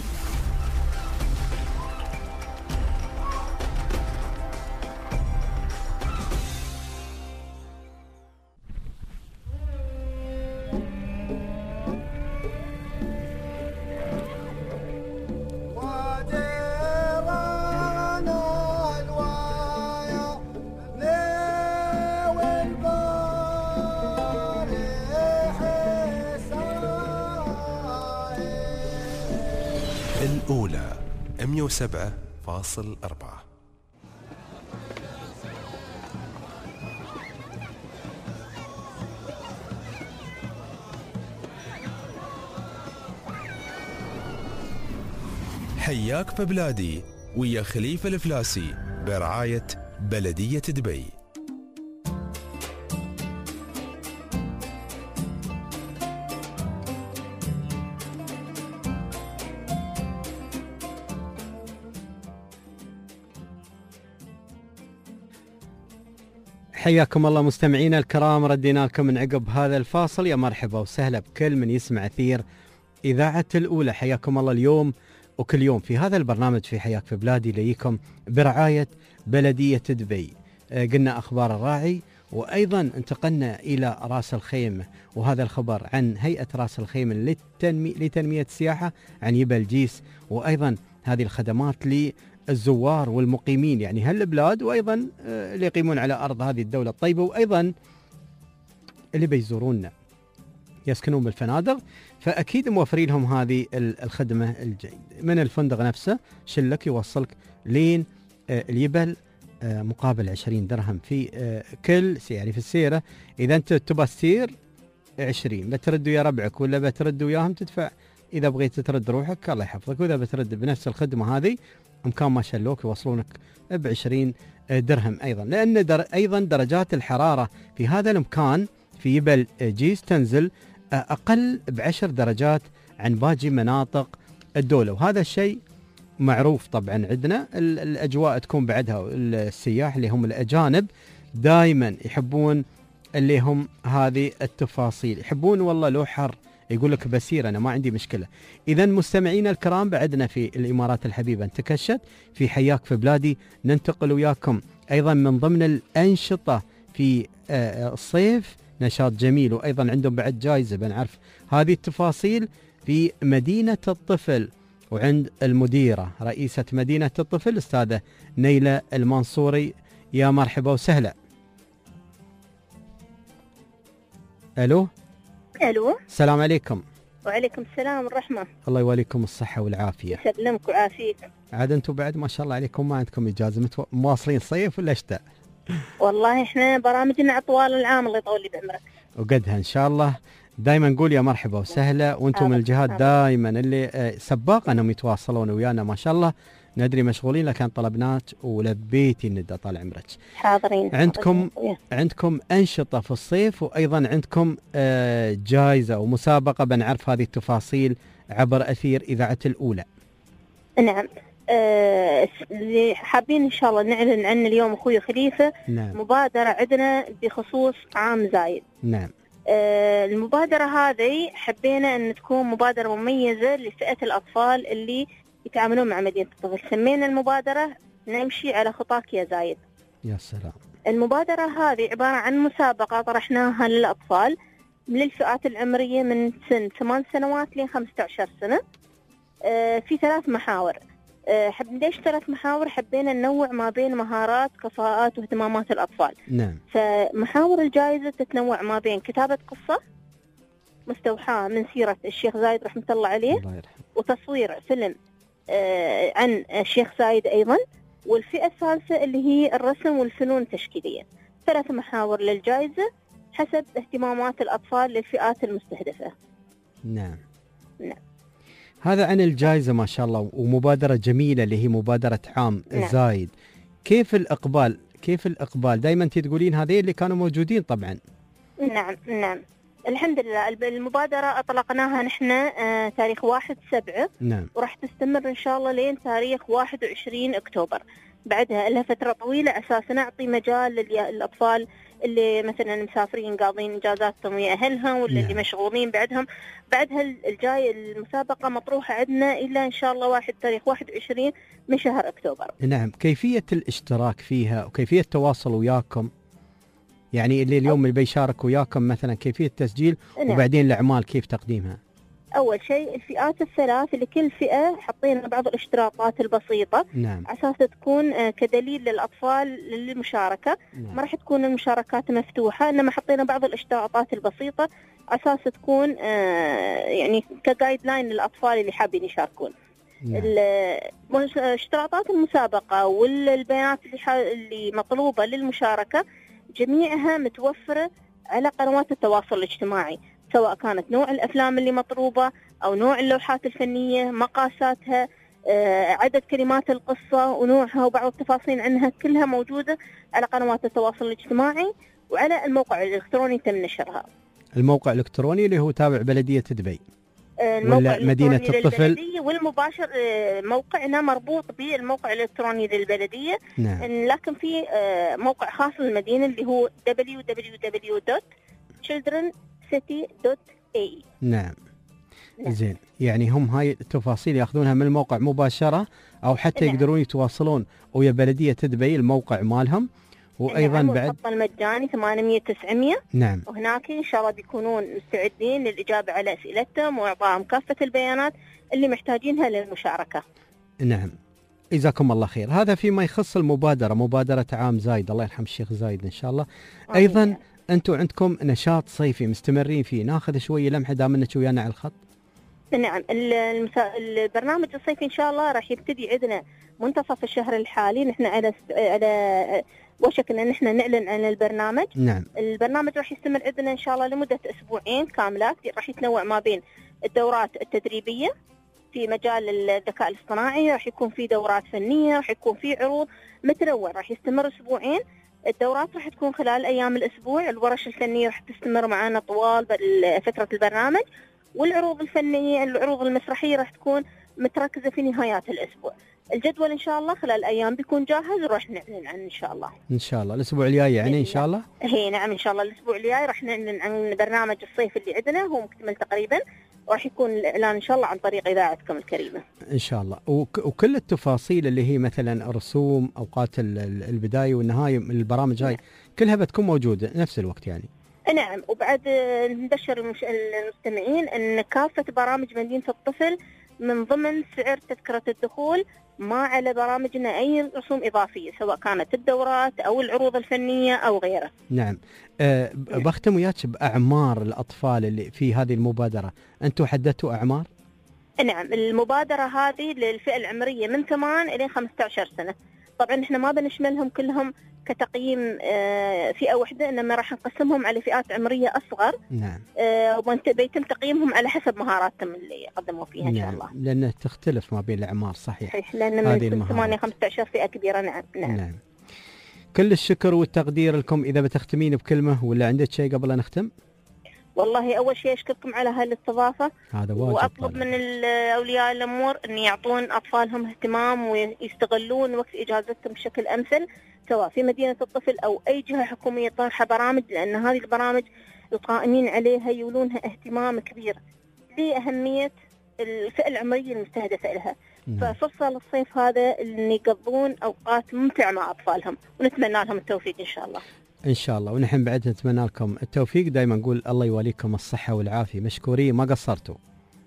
الأولى مئة وسبعة فاصلة أربعة. حياك في بلادي ويا خليفة الفلاسي برعاية بلدية دبي. حياكم الله مستمعينا الكرام، ردينا لكم من عقب هذا الفاصل. يا مرحبا وسهلا بكل من يسمع أثير إذاعة الأولى. حياكم الله اليوم وكل يوم في هذا البرنامج في حياك في بلادي ليكم برعاية بلدية دبي. قلنا أخبار الراعي، وأيضا انتقلنا إلى راس الخيمة، وهذا الخبر عن هيئة راس الخيمة للتنمي... لتنمية السياحة عن يبا الجيس، وأيضا هذه الخدمات للزوار والمقيمين يعني هالبلاد، وأيضا اللي يقيمون على أرض هذه الدولة الطيبة، وأيضا اللي بيزوروننا يسكنون بالفنادق، فأكيد موفرين لهم هذه الخدمة الجيدة. من الفندق نفسه شلك يوصلك لين اليبل مقابل عشرين درهم في كل يعني في السيرة. إذا أنت تبى تسير عشرين، بترد ويا ربعك ولا بترد وياهم تدفع. إذا بغيت ترد روحك الله يحفظك، وإذا بترد بنفس الخدمة هذه مكان ما شلوك يوصلونك بعشرين درهم أيضا، لأن در أيضا درجات الحرارة في هذا المكان في يبل جيس تنزل أقل بعشر درجات عن باقي مناطق الدولة، وهذا الشيء معروف طبعا. عندنا الأجواء تكون بعدها، السياح اللي هم الأجانب دائما يحبون اللي هم هذه التفاصيل، يحبون والله لو حر يقول لك بسير أنا ما عندي مشكلة. إذا مستمعينا الكرام بعدنا في الإمارات الحبيبة انتكشت في حياك في بلادي، ننتقل وياكم أيضا من ضمن الأنشطة في الصيف نشاط جميل، وأيضا عندهم بعد جائزة بنعرف هذه التفاصيل في مدينة الطفل، وعند المديرة رئيسة مدينة الطفل أستاذة نيلة المنصوري. يا مرحبا وسهلا. ألو ألو السلام عليكم. وعليكم السلام والرحمة. الله يواليكم الصحة والعافية. يسلمك ويعافيك. عاد أنتم بعد ما شاء الله عليكم ما عندكم إجازة، متو... مواصلين صيف ولا شتاء؟ والله إحنا برامجنا طوال العام الله يطول لي بعمرك. وقدها إن شاء الله. دائما نقول يا مرحبا وسهلا، وانتم من الجهات دائما اللي سباق انهم يتواصلون ويانا ما شاء الله، ندري مشغولين لكن طلبناك ولبيتي الندى طال عمرك. حاضرين. عندكم حاضرين. عندكم انشطه في الصيف، وايضا عندكم جائزه ومسابقه بنعرف هذه التفاصيل عبر اثير اذاعه الاولى. نعم اللي أه حابين ان شاء الله نعلن عن اليوم اخوي خليفه. نعم. مبادره عندنا بخصوص عام زايد. نعم. آه المبادرة هذه حبينا أن تكون مبادرة مميزة لفئة الأطفال اللي يتعاملون مع مدينة الطفل. سمينا المبادرة نمشي على خطاك يا زايد. يا سلام. المبادرة هذه عبارة عن مسابقة طرحناها للأطفال من الفئات العمرية من سن ثمان سنوات ل خمسة عشر سنة، آه في ثلاث محاور. أه حب ليش ثلاث محاور؟ حبينا ننوع ما بين مهارات كفاءات واهتمامات الأطفال. نعم. فمحاور الجائزة تتنوع ما بين كتابة قصة مستوحاة من سيرة الشيخ زايد رحمة الله عليه، الله يرحمه، وتصوير فيلم أه عن الشيخ زايد أيضا، والفئة الثالثة اللي هي الرسم والفنون التشكيلية. ثلاث محاور للجائزة حسب اهتمامات الأطفال للفئات المستهدفة. نعم. نعم. هذا عن الجائزة ما شاء الله، ومبادرة جميلة اللي هي مبادرة عام نعم. زايد. كيف الإقبال؟ كيف الإقبال؟ دائما تقولين هذه اللي كانوا موجودين طبعا. نعم نعم. الحمد لله. المبادرة أطلقناها نحن آه تاريخ واحد سبعة. نعم. وراح تستمر إن شاء الله لين تاريخ واحد وعشرين أكتوبر. بعدها لها فترة طويلة أساس نعطي مجال للأطفال اللي مثلا مسافرين قاضين إجازاتهم ويا أهلهم، ولا اللي مشغولين بعدهم. بعدها الجاي المسابقة مطروحة عندنا إلا إن شاء الله واحد تاريخ واحد وعشرين من شهر أكتوبر. نعم. كيفية الاشتراك فيها وكيفية التواصل وياكم؟ يعني اللي اليوم اللي بيشارك وياكم مثلا كيفية التسجيل؟ نعم. وبعدين الأعمال كيف تقديمها؟ أول شيء الفئات الثلاث لكل فئة حطينا بعض الاشتراطات البسيطة. نعم. أساس تكون كدليل للأطفال للمشاركة. نعم. ما راح تكون المشاركات مفتوحة، إنما حطينا بعض الاشتراطات البسيطة أساس تكون يعني كجايد لاين للأطفال اللي حابين يشاركون. نعم. اشتراطات المسابقة والبيانات اللي اللي مطلوبة للمشاركة جميعها متوفرة على قنوات التواصل الاجتماعي، سواء كانت نوع الأفلام اللي مطلوبة أو نوع اللوحات الفنية، مقاساتها، عدد كلمات القصة ونوعها، وبعض التفاصيل عنها كلها موجودة على قنوات التواصل الاجتماعي وعلى الموقع الإلكتروني تم نشرها. الموقع الإلكتروني اللي هو تابع بلدية دبي ولا مدينة الطفل؟ والمباشر موقعنا مربوط بالموقع الإلكتروني للبلدية. نعم. لكن في موقع خاص للمدينة اللي هو دبليو دبليو دبليو دوت تشيلدرن سيتي دوت إيه. نعم. نعم. زين، يعني هم هاي التفاصيل ياخذونها من الموقع مباشرة أو حتى نعم. يقدرون يتواصلون ويا بلدية دبي الموقع مالهم. وأيضا نعم. بعد الخط المجاني ثمانمية تسعمية. نعم. وهناك إن شاء الله بيكونون مستعدين للإجابة على أسئلتهم وإعطائهم كافة البيانات اللي محتاجينها للمشاركة. نعم. جزاكم الله خير. هذا فيما يخص المبادرة، مبادرة عام زايد، الله يرحم الشيخ زايد إن شاء الله. آمين. أيضا أنتم عندكم نشاط صيفي مستمرين فيه، ناخذ شوية لمحة دام انك ويانا على الخط. نعم. المسا... البرنامج الصيفي إن شاء الله راح يبتدي عندنا منتصف الشهر الحالي. نحن على على وشك ان نحن نعلن عن البرنامج. نعم. البرنامج راح يستمر عندنا ان شاء الله لمدة اسبوعين كاملات، راح يتنوع ما بين الدورات التدريبية في مجال الذكاء الاصطناعي، راح يكون في دورات فنية، راح يكون في عروض متنوع، راح يستمر اسبوعين. الدورات راح تكون خلال ايام الاسبوع، الورش الفنية راح تستمر معنا طوال فترة البرنامج، والعروض الفنية العروض المسرحية راح تكون متركزة في نهايات الاسبوع. الجدول ان شاء الله خلال ايام بيكون جاهز وراح نعلن عنه ان شاء الله. ان شاء الله الاسبوع الجاي يعني ان شاء الله. هي نعم ان شاء الله الاسبوع الجاي راح نعلن عن برنامج الصيف اللي عندنا، هو مكتمل تقريبا، وراح يكون الاعلان ان شاء الله عن طريق اذاعتكم الكريمه. ان شاء الله. وك وكل التفاصيل اللي هي مثلا رسوم اوقات البدايه والنهايه من البرامج هاي كلها بتكون موجوده نفس الوقت يعني. نعم. وبعد نبشر المستمعين ان كافه برامج مدينه الطفل من ضمن سعر تذكرة الدخول، ما على برامجنا أي رسوم إضافية سواء كانت الدورات أو العروض الفنية أو غيره. نعم. أه بختم وياك بأعمار الأطفال اللي في هذه المبادرة، أنتم حددتوا أعمار؟ نعم. المبادرة هذه للفئة العمرية من ثمان إلى خمسة عشر سنة. طبعا إحنا ما بنشملهم كلهم كتقييم فئة واحدة، إنما راح نقسمهم على فئات عمرية أصغر. نعم. وبيتم تقييمهم على حسب مهاراتهم اللي قدموا فيها. نعم. إن شاء الله. لأن تختلف ما بين الأعمار. صحيح. صحيح. لأن من ثمانية خمسة عشر فئة كبيرة. نعم. نعم. نعم. كل الشكر والتقدير لكم. إذا بتختمين بكلمة ولا عندك شيء قبل أن نختم؟ والله أول شيء أشكركم على هالاستضافة، هذا واجب، وأطلب طبعا من أولياء الأمور أن يعطون أطفالهم اهتمام ويستغلون وقت إجازتهم بشكل أمثل، سواء في مدينة الطفل أو أي جهة حكومية طرحة برامج، لأن هذه البرامج القائمين عليها يولونها اهتمام كبير لأهمية الفئة العمرية المستهدفة لها. ففرصة للصيف هذا أن يقضون أوقات ممتعة مع أطفالهم، ونتمنى لهم التوفيق إن شاء الله. إن شاء الله. ونحن بعد نتمنى لكم التوفيق. دائما نقول الله يواليكم الصحة والعافية، مشكورين ما قصرتوا.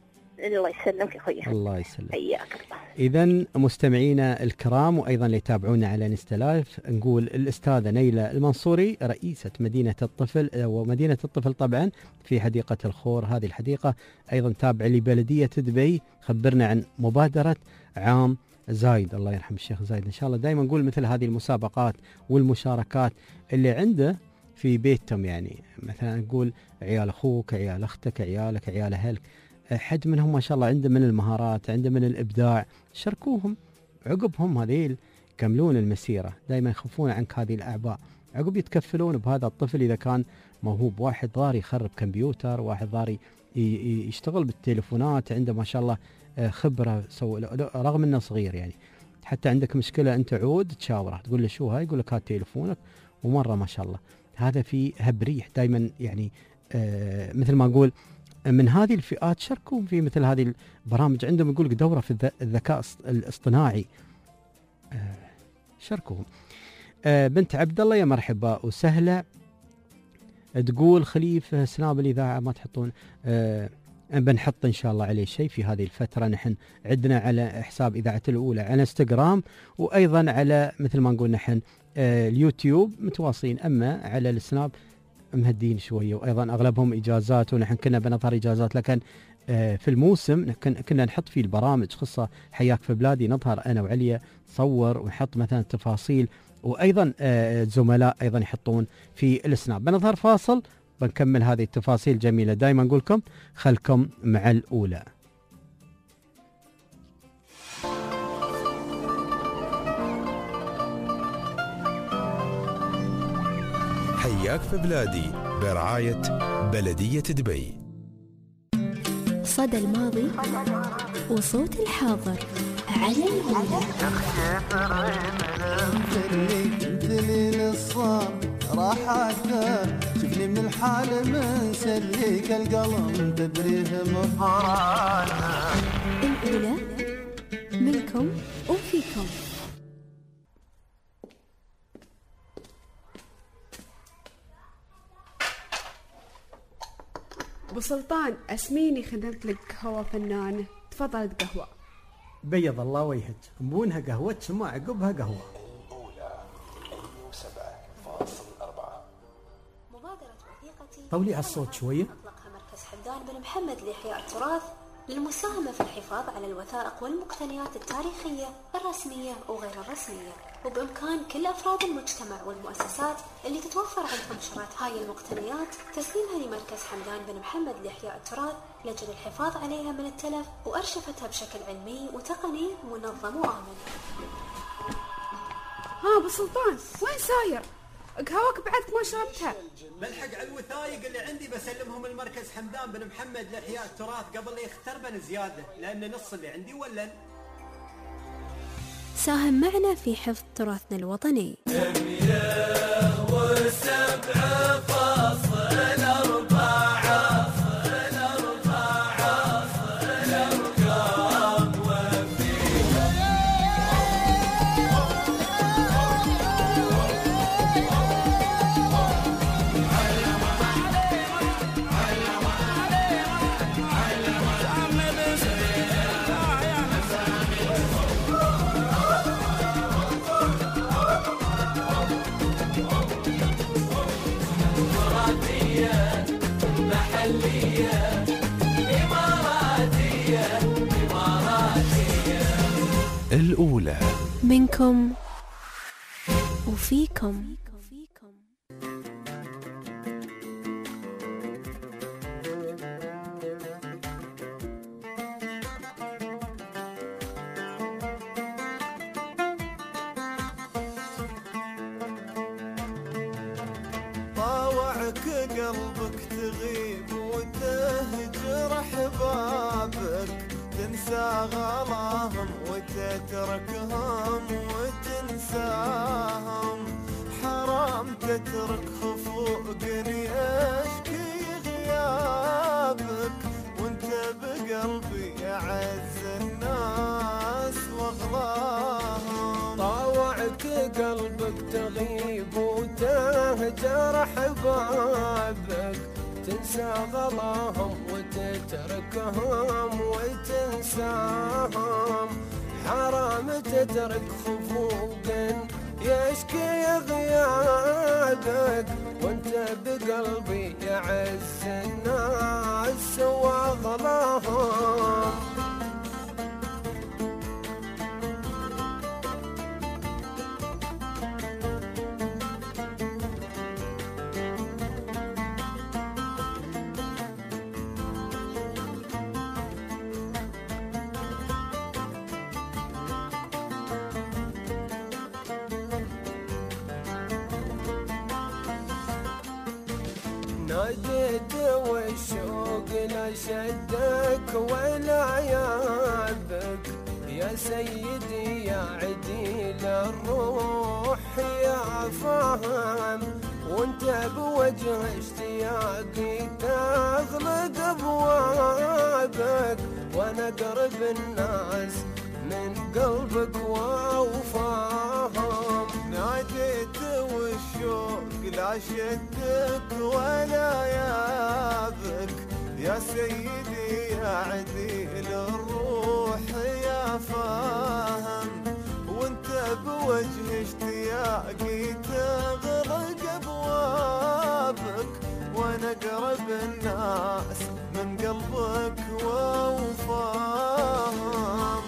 الله يسلمك يا أخوي. الله يسلمك. حياك الله. إذن مستمعينا الكرام، وأيضا اللي يتابعونا على انستا لايف، نقول الأستاذة نيلة المنصوري رئيسة مدينة الطفل، ومدينة الطفل طبعا في حديقة الخور. هذه الحديقة أيضا تابعة لبلدية دبي. خبرنا عن مبادرة عام زايد، الله يرحم الشيخ زايد. إن شاء الله دائما نقول مثل هذه المسابقات والمشاركات اللي عنده في بيتهم، يعني مثلا نقول عيال أخوك، عيال أختك، عيالك، عيال أهلك، حد منهم ما شاء الله عنده من المهارات، عنده من الإبداع، شاركوهم عقبهم هذيل يكملون المسيرة. دائما يخفون عنك هذه الأعباء، عقب يتكفلون بهذا الطفل إذا كان موهوب، واحد ضاري يخرب كمبيوتر، واحد ضاري يشتغل بالتليفونات، عنده ما شاء الله خبرة سو رغم انه صغير يعني. حتى عندك مشكلة انت عود تشاوره تقول له شو هاي، يقول لك هات تليفونك، ومرة ما شاء الله هذا في هبريح دائما يعني. آه مثل ما اقول من هذه الفئات شاركوا في مثل هذه البرامج، عندهم يقول لك دورة في الذكاء الاصطناعي، آه شاركوهم. آه بنت عبد الله يا مرحبا وسهلا، تقول خليفة سناب الإذاعة ما تحطون، آه بنحط إن شاء الله عليه شيء في هذه الفترة. نحن عندنا على حساب إذاعة الأولى على انستغرام، وأيضا على مثل ما نقول نحن آه اليوتيوب متواصلين، أما على السناب مهدين شوية، وأيضا أغلبهم إجازات، ونحن كنا بنظهر إجازات، لكن آه في الموسم كنا نحط فيه البرامج خصة حياك في بلادي، نظهر أنا وعليا نصور ونحط مثلا تفاصيل، وأيضا آه زملاء أيضا يحطون في السناب. بنظهر فاصل بنكمل هذه التفاصيل الجميلة. دائما نقول لكم خلكم مع الأولى. حياك في بلادي برعاية بلدية دبي. صدى الماضي وصوت الحاضر على الأولى. راحته شفني من الحال من سليك القلم تبريه مفرانا. الأولى منكم وفيكم. ابو سلطان اسميني خدمت لك قهوه فنانه، تفضل قهوه. بيض الله وجهك، مبونها قهوه ثم عقبها قهوه. طولي على الصوت شوية. أطلقها مركز حمدان بن محمد لإحياء التراث للمساهمة في الحفاظ على الوثائق والمقتنيات التاريخية الرسمية وغير الرسمية، وبإمكان كل أفراد المجتمع والمؤسسات اللي تتوفر عندهم شرايط هاي المقتنيات تسليمها لمركز حمدان بن محمد لإحياء التراث لأجل الحفاظ عليها من التلف وأرشفتها بشكل علمي وتقني منظم وآمن. ها أبو سلطان وين ساير؟ قهوك بعدك ما شربتها. بلحق على الوثائق اللي عندي بسلمهم المركز حمدان بن محمد لإحياء التراث قبل لا يختربن زيادة، لأن نص اللي عندي ولن. ساهم معنا في حفظ تراثنا الوطني. الأولى منكم وفيكم. طاوعك قلبك تغيب وتهجر احبابك، تنسى غلاهم وتتركهم وتنساهم، حرام تترك خفوق يشكي غيابك، وانت بقلبي اعز الناس واغلاهم. طاوعك قلبك تغيب وتهجر احبابك، تنسى غلاهم وتتركهم وتنساهم، حرام تترك خفوق يشكي غيابك، وانت بقلبي يعز الناس واغلاهم. ناديت والشوق لا شدك ولا يابك يا سيدي يا عديل الروح يا فاهم، وانت بوجه اشتياقي تغلق ابوابك، وانا اقرب الناس من قلبك ووفاهم. ناديت والشوق لا شدك ولا يابك يا سيدي يا عديل الروح يا فاهم، وانت بوجه اشتياقي تغرق ابوابك، وانا اقرب الناس من قلبك ووفاهم.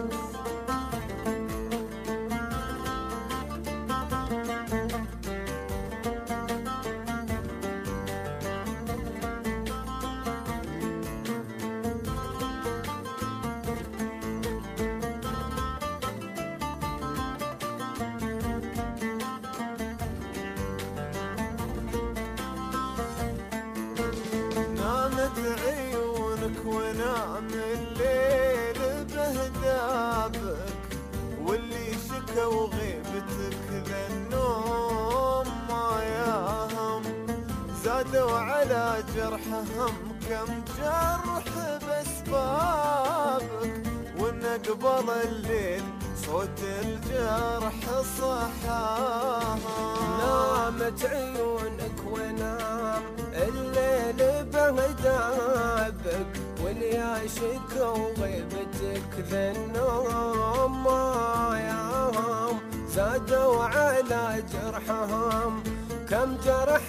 عيونك ونام الليل بهدابك، واللي شكوا غيبتك للنوم ما ياهم، زادوا على جرحهم كم جرح بسبابك، وان قبل الليل صوت الجرح صحاهم. نامت عيونك ونام الليل بهدابك، واللي شكوا غيبتك ذنوم ما ياهم، زادوا على جرحهم كم جرح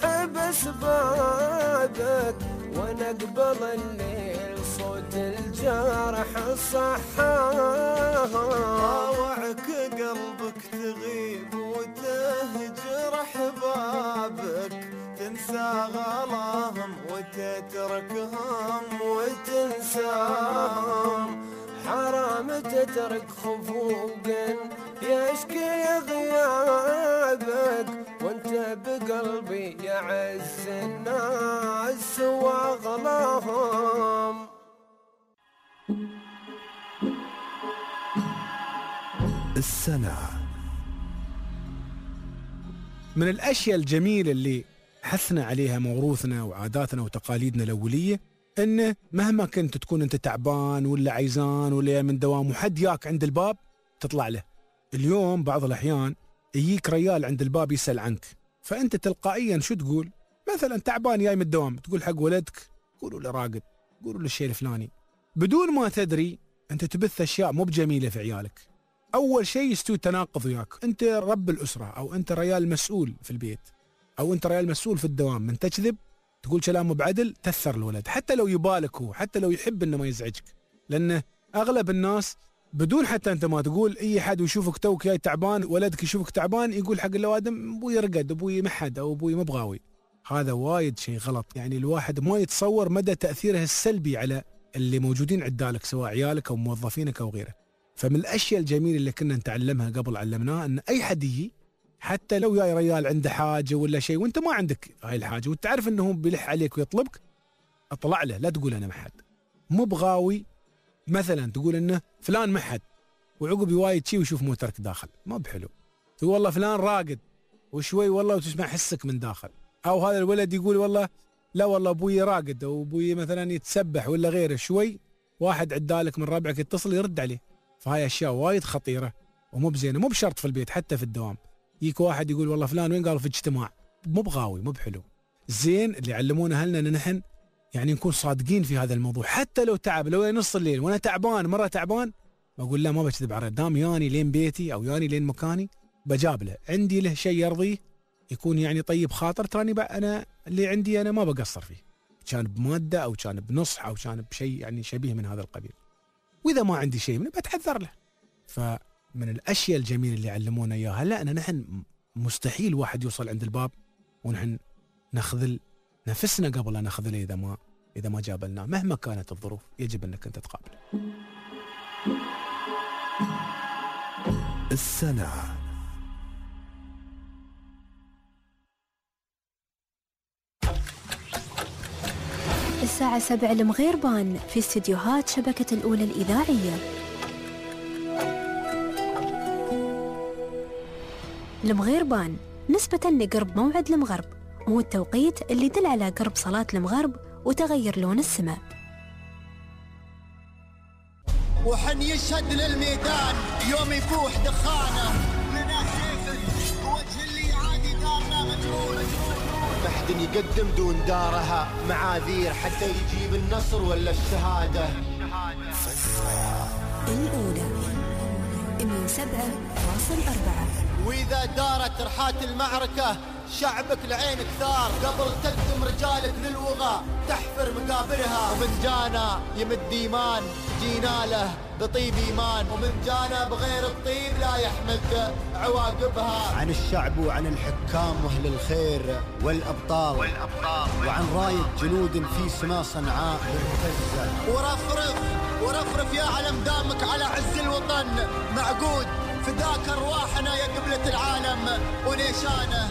بسبابك، وانا قبل الليل صوت الجرح صحاهم. طاوعك قلبك تغيب وتهجر احبابك، تنسى غلاهم وتتركهم وتنساهم، حرام تترك خفوقا يشكي غيابك، وانت بقلبي يعز الناس واغلاهم. السنة من الأشياء الجميلة اللي حثنا عليها موروثنا وعاداتنا وتقاليدنا الأولية، إنه مهما كنت تكون أنت تعبان ولا عيزان ولا من دوام وحد ياك عند الباب تطلع له. اليوم بعض الأحيان يجيك ريال عند الباب يسأل عنك، فأنت تلقائيا شو تقول؟ مثلا تعبان جاي من الدوام، تقول حق ولدك قولوا له راقد، قولوا له الشيء الفلاني، بدون ما تدري أنت تبث أشياء مو بجميلة في عيالك. أول شيء يستوي تناقض وياك، أنت رب الأسرة أو أنت ريال مسؤول في البيت أو أنت ريال مسؤول في الدوام، من تكذب تقول كلام مو بعدل تثر الولد، حتى لو يبالك هو، حتى لو يحب إنه ما يزعجك، لأنه أغلب الناس بدون حتى أنت ما تقول، أي حد يشوفك توك جاي تعبان، ولدك يشوفك تعبان يقول حق الأوادم أبوي رقد، أبوي محد، أو أبوي مبغاوي. هذا وايد شيء غلط، يعني الواحد ما يتصور مدى تأثيره السلبي على اللي موجودين عندك سواء عيالك أو موظفينك أو غيره. فمن الأشياء الجميلة اللي كنا نتعلمها قبل علمناه أن أي حد يجي حتى لو جاي ريال عنده حاجة ولا شيء وأنت ما عندك هاي الحاجة وأنت تعرف أنه بيلح عليك ويطلبك، أطلع له، لا تقول أنا محد. مو بغاوي مثلا تقول أنه فلان محد وعقب وايد شيء ويشوف موترك داخل، ما بحلو. تقول والله فلان راقد وشوي والله وتسمع حسك من داخل، أو هذا الولد يقول والله لا والله أبوي راقد أو أبوي مثلا يتسبح ولا غيره، شوي واحد عدالك من ربعك يتصل يرد عليه. فهاي أشياء وايد خطيرة ومو بزينة، مو بشرط في البيت حتى في الدوام. يجيك واحد يقول والله فلان وين، قال في اجتماع، مو بغاوي، مو بحلو. زين اللي علمونا أهلنا أن نحن يعني نكون صادقين في هذا الموضوع، حتى لو تعب، لو نص الليل وأنا تعبان مرة تعبان بقول لا ما بكذب عليه، دام ياني لين بيتي أو ياني لين مكاني بجاب له، عندي له شيء يرضيه يكون يعني طيب خاطر، تراني بقى أنا اللي عندي أنا ما بقصر فيه، كان بمادة أو كان بنصح أو كان بشيء يعني شبيه من هذا القبيل. وإذا ما عندي شيء منه بتعذر له. فمن الأشياء الجميلة اللي علمونا إياها، لا أنا نحن مستحيل واحد يوصل عند الباب ونحن نخذل نفسنا قبل أن نخذله إذا ما إذا ما جابلناه، مهما كانت الظروف يجب أنك أنت تقابله. السنة الساعة سبع المغيربان في استديوهات شبكة الأولى الإذاعية. المغيربان نسبة لقرب موعد المغرب، هو التوقيت اللي يدل على قرب صلاة المغرب وتغير لون السماء. وحن يشهد للميدان يوم يفوح دخانه لنا سيف وجه اللي عادي دارنا مجهول. محد يقدم دون دارها معاذير حتى يجيب النصر ولا الشهادة. الأولى مية وسبعة فاصل أربعة. وإذا دارت رحات المعركة شعبك لعينك ثار، قبل تقدم رجالك للوغى تحفر مقابرها. ومن جانا يمد إيمان جينا له بطيب إيمان، ومن جانا بغير الطيب لا يحمد عواقبها. عن الشعب وعن الحكام وأهل الخير والأبطال, والأبطال وعن راية جنود في سما صنعاء مرتزة. ورفرف ورفرف يا علم دامك على عز الوطن معقود، فداك أرواحنا يا قبلة العالم ونيشانه.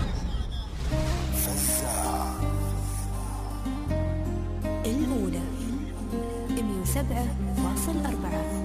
الأولى مية وسبعة فاصل أربعة.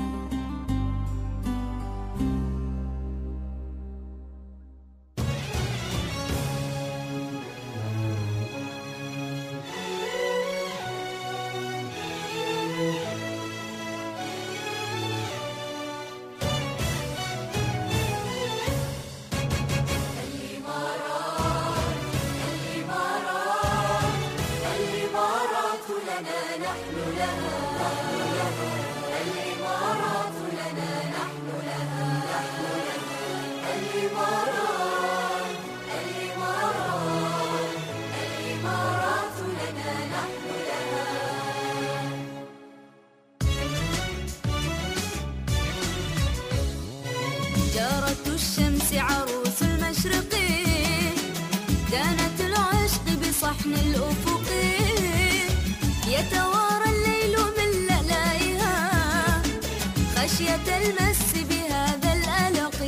جارة الشمس عروس المشرقي، دانت العشق بصحن الأفقي، يتوارى الليل من لألائها خشية المس بهذا الألق،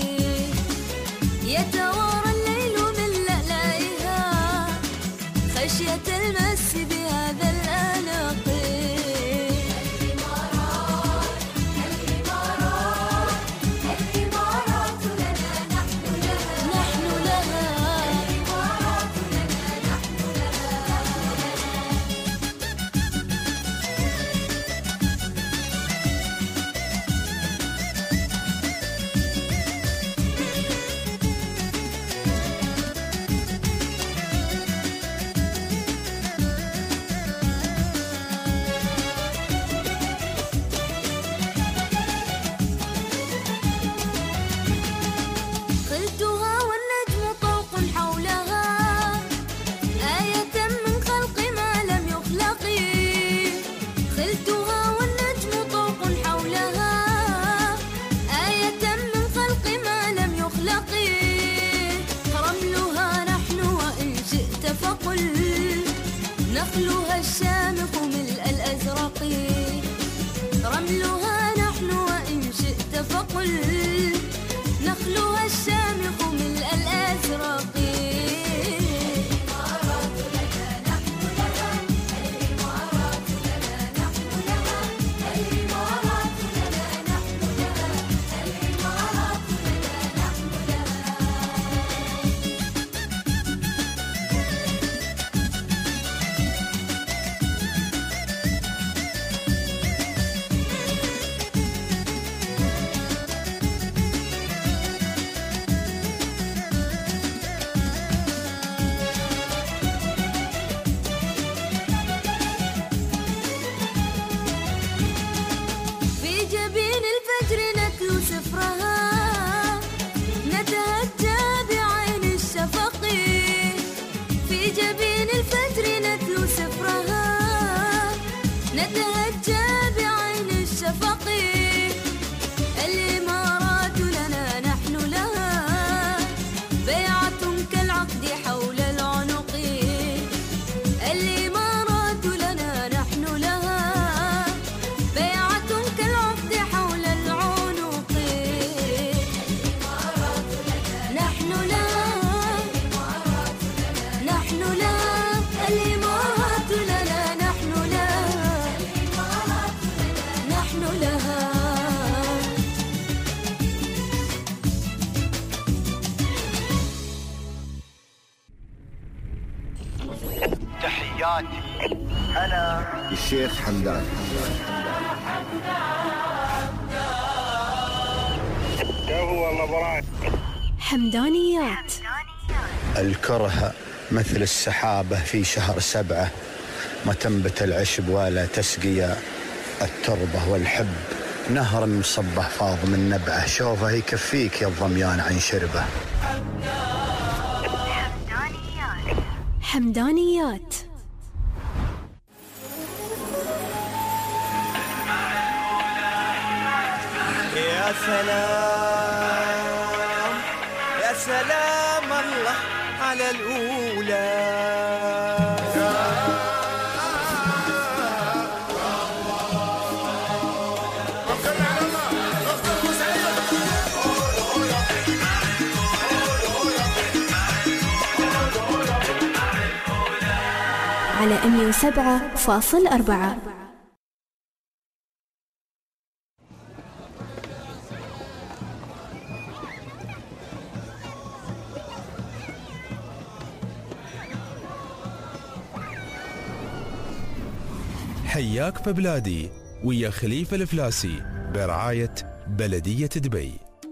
يتوارى الليل من لألائها خشية المس بهذا الألق. تحياتي أنا الشيخ حمدان. هو مباراه حمدانيات. الكره مثل السحابة في شهر سبعة، ما تنبت العشب ولا تسقي التربة، والحب نهر صبه فاض من نبعه، شوفه يكفيك يا الضميان عن شربه. حمدانيات. حمدانيات. يا سلام يا سلام الله على الأولى. على مية وسبعة فاصل أربعة. حياك في بلادي ويا خليفة الفلاسي برعاية بلدية دبي.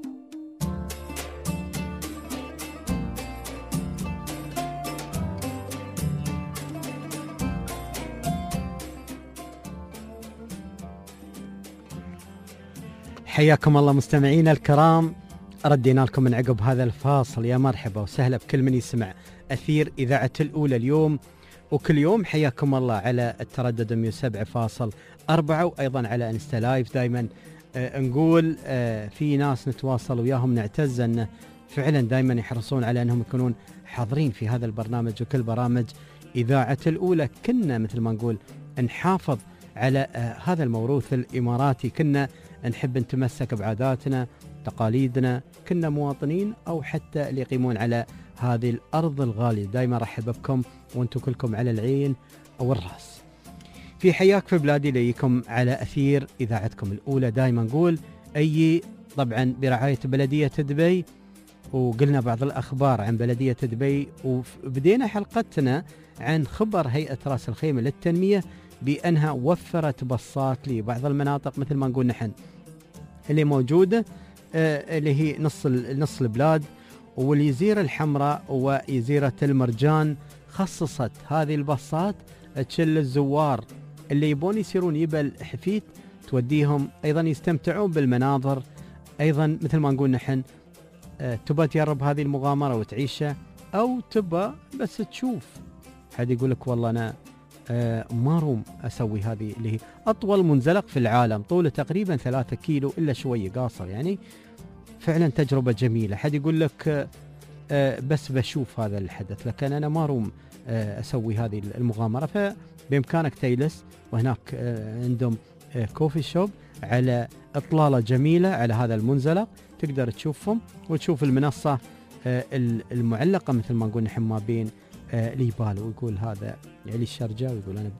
حياكم الله مستمعينا الكرام، ردينا لكم من عقب هذا الفاصل. يا مرحبا وسهلا بكل من يسمع أثير إذاعة الأولى اليوم وكل يوم. حياكم الله على التردد مية وسبعة فاصل أربعة وأيضا على انستا لايف. دائما آه نقول آه في ناس نتواصل وياهم، نعتز أن فعلا دائما يحرصون على أنهم يكونون حاضرين في هذا البرنامج وكل برامج إذاعة الأولى. كنا مثل ما نقول نحافظ على آه هذا الموروث الإماراتي، كنا نحب نتمسك بعاداتنا تقاليدنا، كنا مواطنين أو حتى اللي يقيمون على هذه الأرض الغالية. دائما رحب بكم وانتم كلكم على العين أو الرأس في حياك في بلادي. ليكم على أثير إذاعتكم الأولى. دائما نقول أي طبعا برعاية بلدية دبي، وقلنا بعض الأخبار عن بلدية دبي، وبدينا حلقتنا عن خبر هيئة رأس الخيمة للتنمية بأنها وفرت بصات لبعض المناطق مثل ما نقول نحن اللي موجودة آه اللي هي نص نص البلاد، والجزيرة الحمراء وجزيرة المرجان. خصصت هذه البصات تشل الزوار اللي يبون يصيرون يبل حفيت، توديهم أيضا يستمتعون بالمناظر. أيضا مثل ما نقول نحن آه تبى تجرب هذه المغامرة وتعيشها، أو تبى بس تشوف. حد يقول لك والله أنا آه ما روم أسوي هذه اللي هي أطول منزلق في العالم، طوله تقريبا ثلاثة كيلو إلا شوية قاصر، يعني فعلا تجربة جميلة. حد يقول لك آه آه بس بشوف هذا الحدث، لكن أنا ما روم آه أسوي هذه المغامرة. فبإمكانك تجلس، وهناك آه عندهم آه كوفي شوب على إطلالة جميلة على هذا المنزلق، تقدر تشوفهم وتشوف المنصة آه المعلقة مثل ما نقول نحن ما بين آه ليبال. ويقول هذا علي الشرجاوي يقول أنا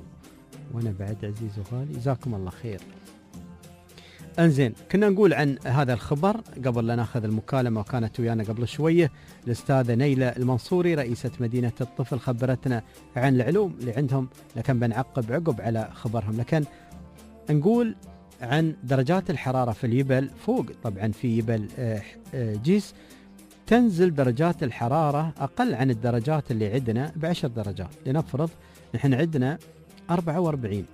وأنا بعد عزيز وغالي، جزاكم الله خير. انزين، كنا نقول عن هذا الخبر قبل لا ناخذ المكالمة، وكانت ويانا قبل شوية الأستاذة نيلة المنصوري رئيسة مدينة الطفل، خبرتنا عن العلوم اللي عندهم، لكن بنعقب عقب على خبرهم. لكن نقول عن درجات الحرارة في اليبل فوق. طبعا في يبل جيس تنزل درجات الحرارة أقل عن الدرجات اللي عندنا بعشر درجات. لنفرض نحن عندنا أربعة وأربعين،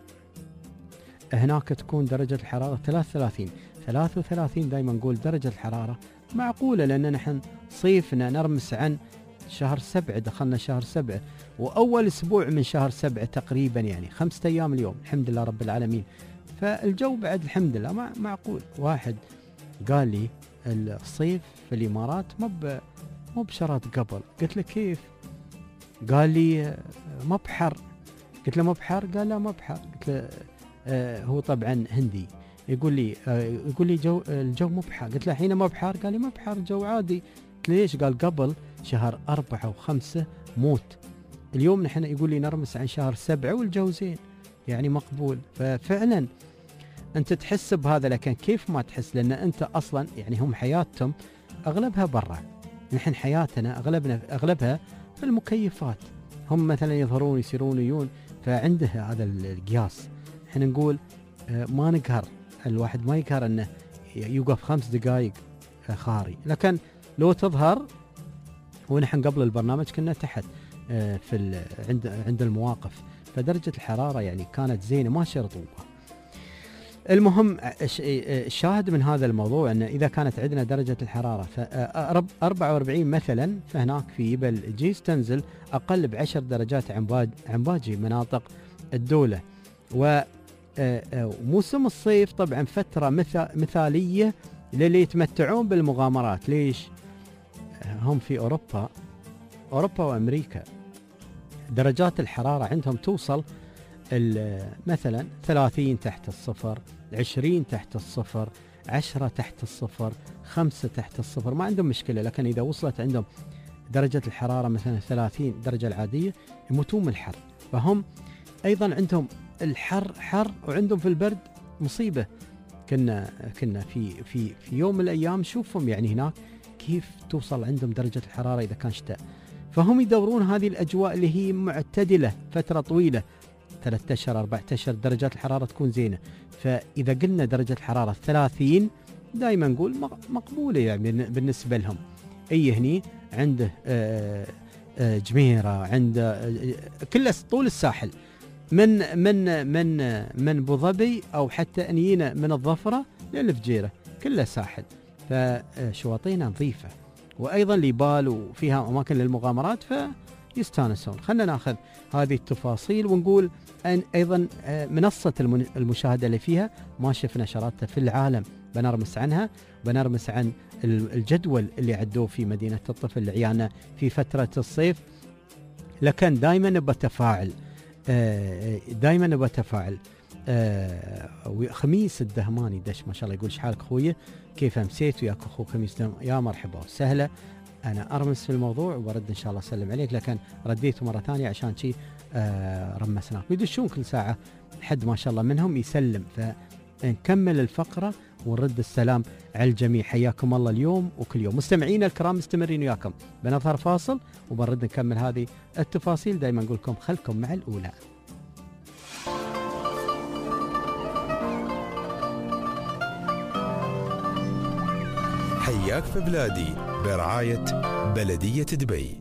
هناك تكون درجة الحرارة ثلاثة وثلاثين. ثلاثة وثلاثين دائما نقول درجة الحرارة معقولة، لأن نحن صيفنا نرمس عن شهر سبعة، دخلنا شهر سبعة، وأول أسبوع من شهر سبعة تقريبا يعني خمسة أيام اليوم، الحمد لله رب العالمين. فالجو بعد الحمد لله معقول. واحد قال لي الصيف في الإمارات مو مو بشرط قبل. قلت له كيف؟ قال لي ما بحر. قلت له ما بحر؟ قال لا ما بحر. قلت له آه هو طبعا هندي، يقول لي آه يقول لي جو الجو مو بحر. قلت له الحين ما بحر؟ قال لي ما بحر، جو عادي. قلت له ليش؟ قال قبل شهر أربعة وخمسة موت، اليوم نحن يقول لي نرمس عن شهر سبعة والجو زين، يعني مقبول. ففعلا أنت تحس بهذا، لكن كيف ما تحس؟ لأن أنت أصلا يعني هم حياتهم أغلبها برا، نحن حياتنا أغلبنا أغلبها في المكيفات. هم مثلا يظهرون يصيرون يجون، فعنده هذا القياس. احنا نقول ما نقهر الواحد، ما يقهر انه يوقف خمس دقائق خاري، لكن لو تظهر، ونحن قبل البرنامج كنا تحت في عند عند المواقف، فدرجة الحرارة يعني كانت زينة ماشية رطوبة. المهم الشاهد من هذا الموضوع أن إذا كانت عندنا درجة الحرارة أربعة وأربعين مثلا، فهناك في يبل جيز تنزل أقل بعشر درجات عن باقي مناطق الدولة. وموسم الصيف طبعا فترة مثالية للي يتمتعون بالمغامرات. ليش؟ هم في أوروبا أوروبا وأمريكا درجات الحرارة عندهم توصل مثلا ثلاثين تحت الصفر، عشرين تحت الصفر، عشرة تحت الصفر، خمسة تحت الصفر، ما عندهم مشكلة. لكن إذا وصلت عندهم درجة الحرارة مثلا ثلاثين درجة العادية يموتون من الحر. فهم أيضا عندهم الحر حر، وعندهم في البرد مصيبة. كنا كنا في في في يوم من الأيام شوفهم يعني هناك كيف توصل عندهم درجة الحرارة إذا كان شتاء. فهم يدورون هذه الأجواء اللي هي معتدلة فترة طويلة، ثلاثة أشهر أربعة أشهر درجات الحرارة تكون زينة. فإذا قلنا درجة الحرارة ثلاثين دائما نقول مقبولة يعني بالنسبة لهم. أي هني عنده جميرة، عنده كل طول الساحل من من من من أبو ظبي أو حتى أنينا من الظفرة للفجيرة كلها ساحل، فشواطئنا نظيفة، وأيضا ليبال وفيها أماكن للمغامرات فيستانسون. خلنا ناخذ هذه التفاصيل ونقول أن أيضا منصة المشاهدة اللي فيها ما شفنا نشراتها في العالم، بنرمس عنها، بنرمس عن الجدول اللي عدوه في مدينة الطفل لعيالنا في فترة الصيف. لكن دائما نبغى تفاعل، دائما نبغى تفاعل. خميس الدهماني دش ما شاء الله يقول شحالك اخويا، كيف امسيت وياك اخو خميس؟ يا مرحبا وسهلا. انا ارمس في الموضوع وبرد ان شاء الله اسلم عليك، لكن رديته مره ثانيه عشان شي آه رمسناك. ويدشون كل ساعه حد ما شاء الله منهم يسلم، فنكمل الفقره ونرد السلام على الجميع. حياكم الله اليوم وكل يوم. مستمعينا الكرام مستمرين وياكم، بنظهر فاصل وبنرد نكمل هذه التفاصيل. دائما نقول لكم خلكم مع الاولى. حياك في بلادي برعاية بلدية دبي.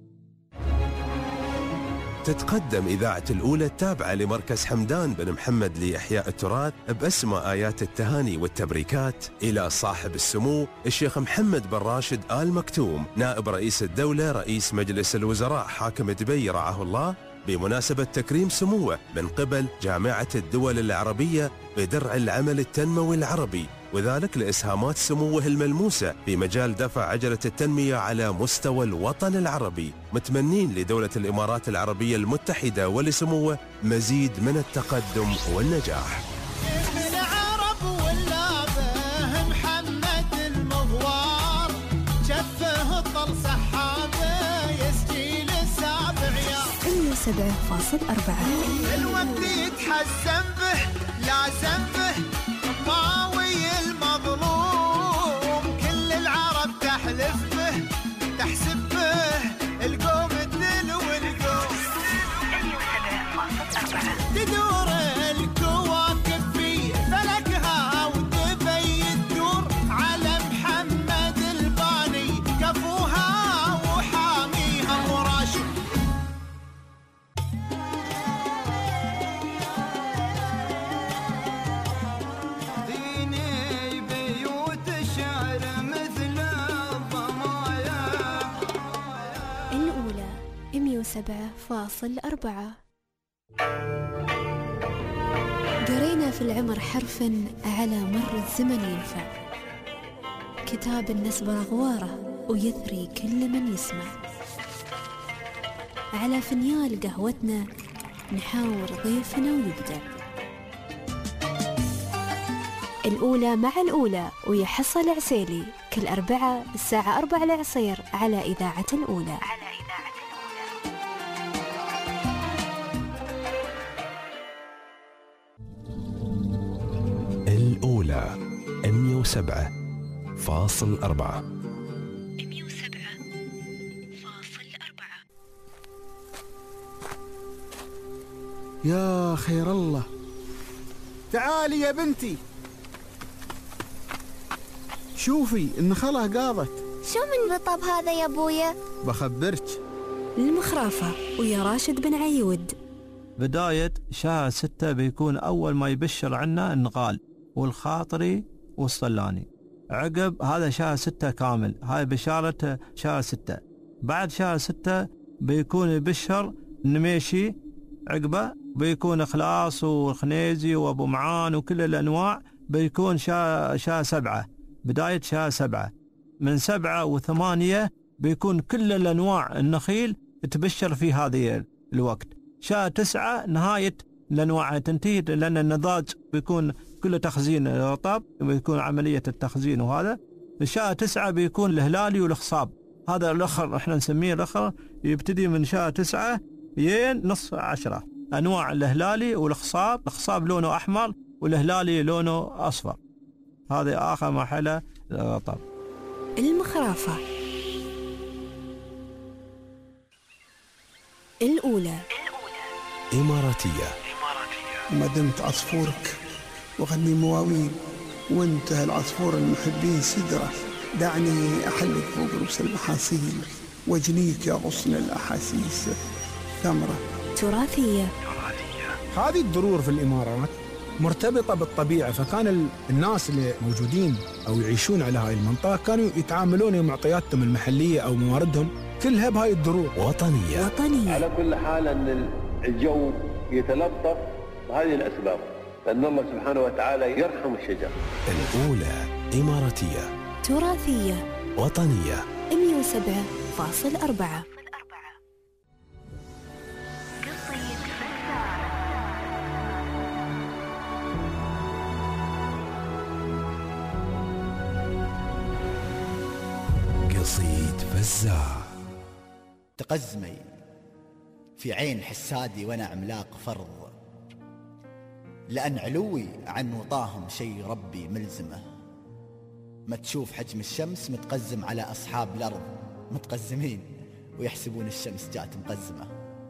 تتقدم إذاعة الأولى التابعة لمركز حمدان بن محمد لإحياء التراث بأسمى آيات التهاني والتبريكات إلى صاحب السمو الشيخ محمد بن راشد آل مكتوم نائب رئيس الدولة رئيس مجلس الوزراء حاكم دبي رعاه الله، بمناسبة تكريم سموه من قبل جامعة الدول العربية بدرع العمل التنموي العربي، وذلك لإسهامات سموه الملموسة في مجال دفع عجلة التنمية على مستوى الوطن العربي. متمنين لدولة الإمارات العربية المتحدة ولسموه مزيد من التقدم والنجاح. العرب واللابه محمد المغوار، شفه الطل سحابه يسجيل السابع يا مية وسبعة فاصلة أربعة. الوقت يتحسن به لازم به طاوي المظلوم، كل العرب تحلف به تحسب به القوم الدل والقوم. تدور الكواكب في فلكها ودبي تدور على محمد الباني، كفوها وحاميها وراشد. مية وسبعة فاصلة أربعة. قرينا في العمر حرفا على مر الزمن ينفع، كتاب النسب غواره ويثري كل من يسمع. على فنيال قهوتنا نحاور ضيفنا ويبدع. الأولى مع الأولى ويحصل عسيلي كل أربعة الساعة أربعة العصير على إذاعة الأولى. الأولى مية وسبعة فاصل أربعة. مية وسبعة فاصل أربعة. يا خير الله، تعالي يا بنتي، شوفي النخلة قاضت. شو من رطب هذا يا ابويا؟ بخبرك. المخرافة ويا راشد بن عيود. بداية شهر ستة بيكون أول ما يبشر عنا النغال والخاطري والصلاني. عقب هذا شهر ستة كامل، هاي بشارة شهر ستة. بعد شهر ستة بيكون يبشر النميشي، عقبه بيكون إخلاص والخنيزي وأبو معان وكل الأنواع. بيكون شهر, شهر سبعة، بداية شهر سبعة. من سبعة وثمانية بيكون كل الأنواع النخيل تبشر في هذه الوقت. شهر تسعة نهاية الأنواع تنتهي، لأن النضاج بيكون كله تخزين رطب، بيكون عملية التخزين. وهذا شهر تسعة بيكون الهلالي والخصاب. هذا الأخر احنا نسميه الأخر، يبتدي من شهر تسعة ين نصف عشرة. أنواع الهلالي والخصاب، الخصاب لونه أحمر والهلالي لونه أصفر. هذا آخر مرحلة الرطب. المخرافة الأولى إماراتية. ما دمت عصفورك وغني مواويل، وانتهى العصفور المحبين سدرة. دعني أحلق فوق رؤوس المحاصيل، واجنيك يا غصن الأحاسيس ثمرة. تراثية. هذه الدرور في الإمارات مرتبطة بالطبيعة، فكان الناس اللي موجودين أو يعيشون على هاي المنطقة كانوا يتعاملون معطياتهم المحلية أو مواردهم كلها بهاي الدرور. وطنية. وطنية. على كل حال أن الجو يتلطف بهذه الأسباب، لأن الله سبحانه وتعالى يرحم الشجر. الأولى إماراتية. تراثية. وطنية. مئة وسبعة فاصل أربعة. قصيد فزاع. تقزمي في عين حسادي وانا عملاق فرض، لأن علوي عن وطاهم شي ربي ملزمه. ما تشوف حجم الشمس متقزم على أصحاب الأرض، متقزمين ويحسبون الشمس جات مقزمة.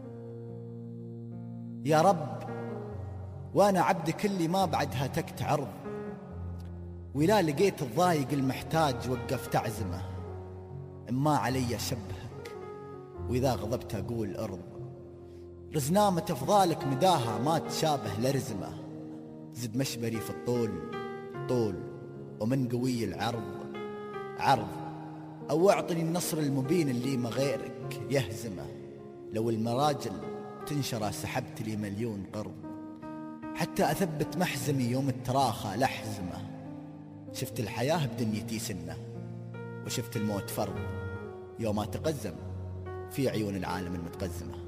يا رب وأنا عبدك اللي ما بعدها تكت عرض، ولا لقيت الضايق المحتاج وقفت أعزمه. إما علي شبهك وإذا غضبت أقول أرض، رزنامة أفضالك مداها ما تشابه لرزمة. زد مشبري في الطول طول، ومن قوي العرض عرض، أو أعطني النصر المبين اللي ما غيرك يهزمه. لو المراجل تنشر سحبت لي مليون قرض، حتى أثبت محزمي يوم التراخى لحزمه. شفت الحياة بدنيتي سنة، وشفت الموت فرض، يوم أتقزم في عيون العالم المتقزمة.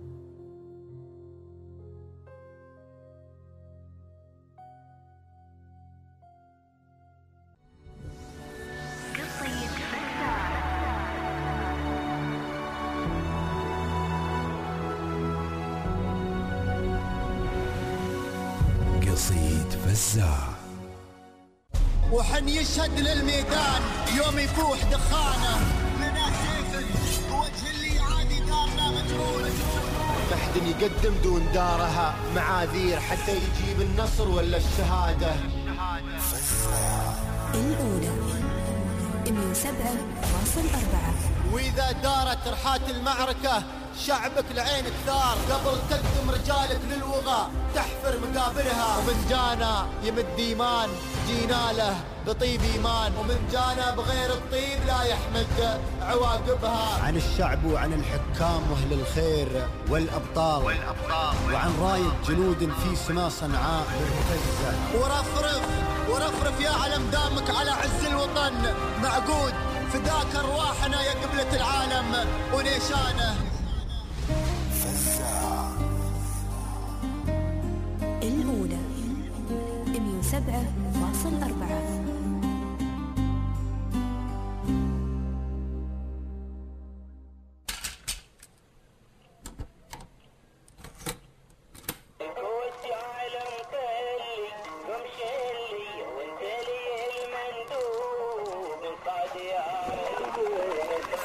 قصيد فزاع. وحن يشهد للميدان يوم يفوح دخانه، لنا سيفك وجه اللي عادي دارنا مجهول. محد يقدم دون دارها معاذير حتى يجيب النصر ولا الشهادة. الأولى مئة وسبعة فاصل أربعة. وإذا دارت رحات المعركة شعبك لعينك ثار، قبل تقدم رجالك للوغى تحفر مقابرها. ومن جانا يمد إيمان جينا له بطيب إيمان، ومن جانا بغير الطيب لا يحمد عواقبها. عن الشعب وعن الحكام وأهل الخير والأبطال, والأبطال وعن راية جنود في سما صنعاء مرتزة. ورفرف ورفرف يا علم دامك على عز الوطن معقود، فداك أرواحنا يا قبلة العالم ونيشانه. الأولى مئة وسبعة فاصل أربعة.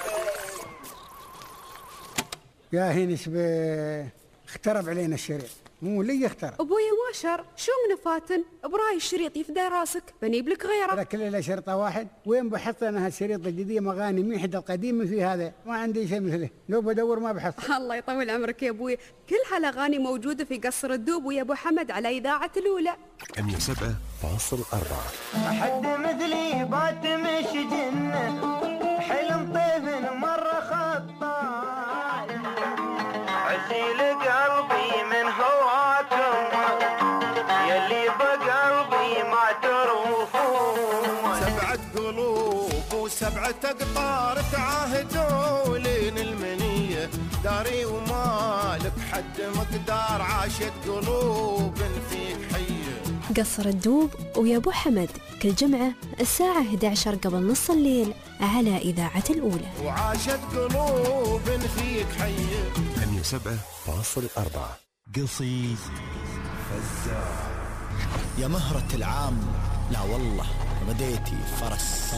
يا هينس اخترب علينا الشريع، مو لي اخترع. ابوي ما شر، شو من فاتن؟ براي الشريط يفدى راسك، بنيب لك غيره. هذا كله له شرطه واحد، وين بحط انا هالشريط الجديد مغاني مين حد القديم في هذا؟ ما عندي شيء مثله، لو بدور ما بحصل. الله يطول عمرك يا ابوي، كل هالاغاني موجوده في قصر الدوب ويا ابو حمد على اذاعه الاولى. مية وسبعة فاصل أربعة. حد مثلي بات مش جنة، حلم طيف مرة خطاي، عسيل قلبي من هواكم يلي بقلبي ما تروفون. سبعة قلوب وسبعة أقطار تعاهدوا لين المنية، داري ومالك حد مقدار، عاشت قلوب فيك حية. قصر الدوب ويا ابو حمد كل جمعة الساعة إحدى عشر قبل نص الليل على إذاعة الأولى. وعاشت قلوب فيك حية. مية وسبعة فاصل أربعة. قصيد فزاع. يا مهرة العام لا والله بديتي فرس،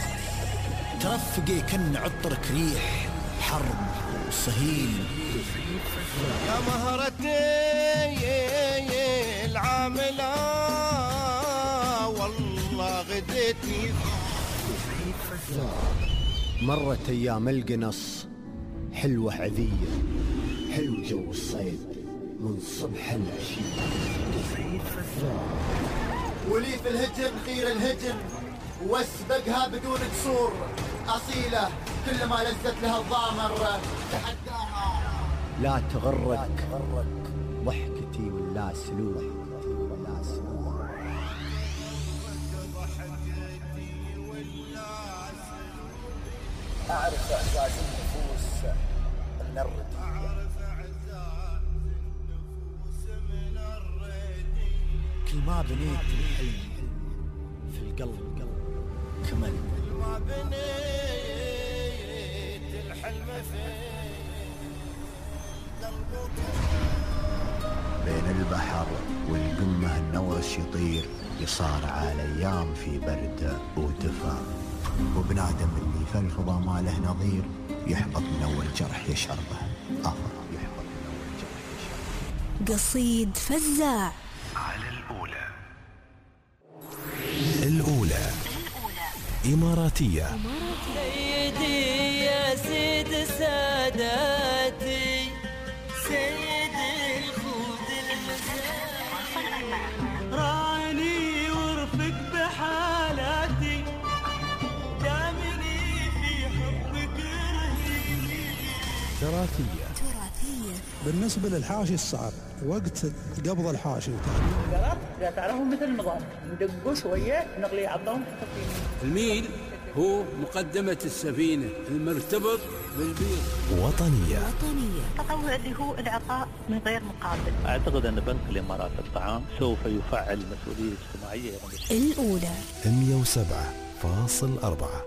ترفقي كن عطرك ريح حرب وصهيل. يا مهرتي العاملة والله غديتي. مرت أيام القنص حلوة عذية، حلو جو الصيد من صبح العشية. ولي في الهجن خير الهجن واسبقها بدون قصور، أصيلة كل ما لزت لها الضامر تحداها. لا تغرك ضحكتي ولا سلوك، أعرف إعزاز النفوس من الردية، كل ما بنيت الحلم في القلب كمل. كل ما بنيت الحلم في القلب. بين البحر والقمة النورس يطير، يصارع الأيام في برد ودفا، وبنادم اللي في الفضا ما له نظير، يحبط من أول جرح يشربه آخر، يحبط من أول جرح يشربه. قصيد فزاع على الأولى. الأولى إماراتية. سيدي يا سيد ساداتي، سيد الخود المزاج، راني ورفق بحالاتي، دامني في حبك رهيني. تراثية. بالنسبة للحاشي الصعب وقت قبض الحاشي القرار إذا تعرفوا مثل النظام ندقوا شوية نغلي عظام. الميل هو مقدمة السفينة المرتبط بالبيض. وطنية. وطنية التطوع اللي هو العطاء من غير مقابل. أعتقد أن بنك الإمارات الطعام سوف يفعل مسؤولية اجتماعية. الأولى مية وسبعة فاصل أربعة.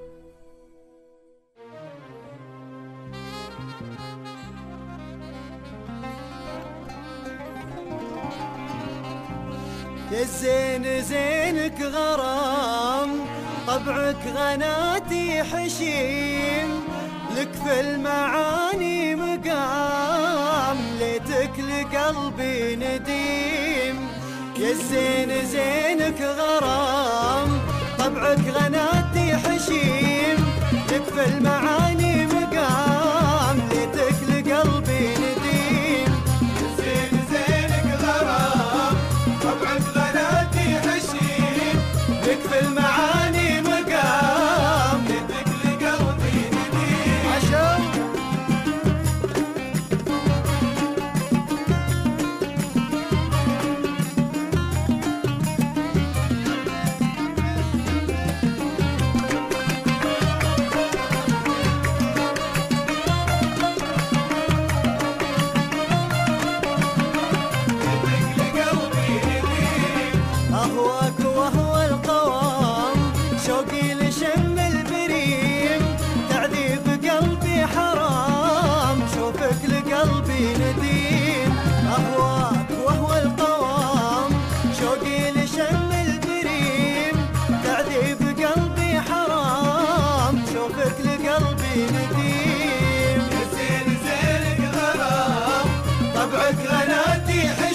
يا الزين زينك غرام، طبعك غناتي حشيم، لك في المعاني مقام، ليتك لقلبي نديم. يا الزين زينك غرام، طبعك غناتي حشيم، لك في المعاني مقام، ليتك لقلبي نديم. يا الزين زينك غرام، طبعك غناتي حشيم، لك في المعاني مقام، ليتك لقلبي نديم. عشو أهواك وهو القوام، شوقي لشم البريم، تعذيب قلبي حرام، شوفك لقلبي نديم. أهواك وهو القوام، شوقي لشم البريم، تعذيب قلبي حرام، شوفك لقلبي نديم. زين زينك غرام، طبعك غناتي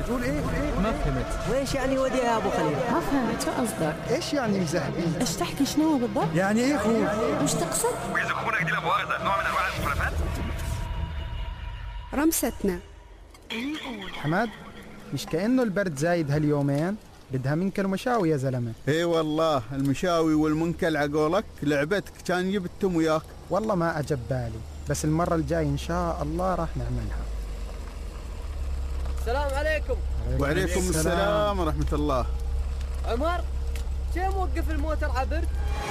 تقول ايه؟ ما فهمت. وايش يعني وديها يا ابو خليل؟ ما فهمت شو قصدك؟ ايش يعني مزهقين؟ ايش تحكي شنو بالضبط؟ يعني ايه خوف؟ وش تقصد؟ واذا اخونا دي لمؤاخذه نوع من انواع المخالفات. رمستنا حماد، مش كأنه البرد زايد هاليومين؟ بدها منك المشاوي يا زلمه. اي والله المشاوي والمنكل عقولك لعبتك كان جبتم وياك. والله ما اجب بالي، بس المره الجاي ان شاء الله راح نعملها. السلام عليكم. وعليكم السلام, السلام ورحمه الله. عمر، شي موقف الموتر عبرت؟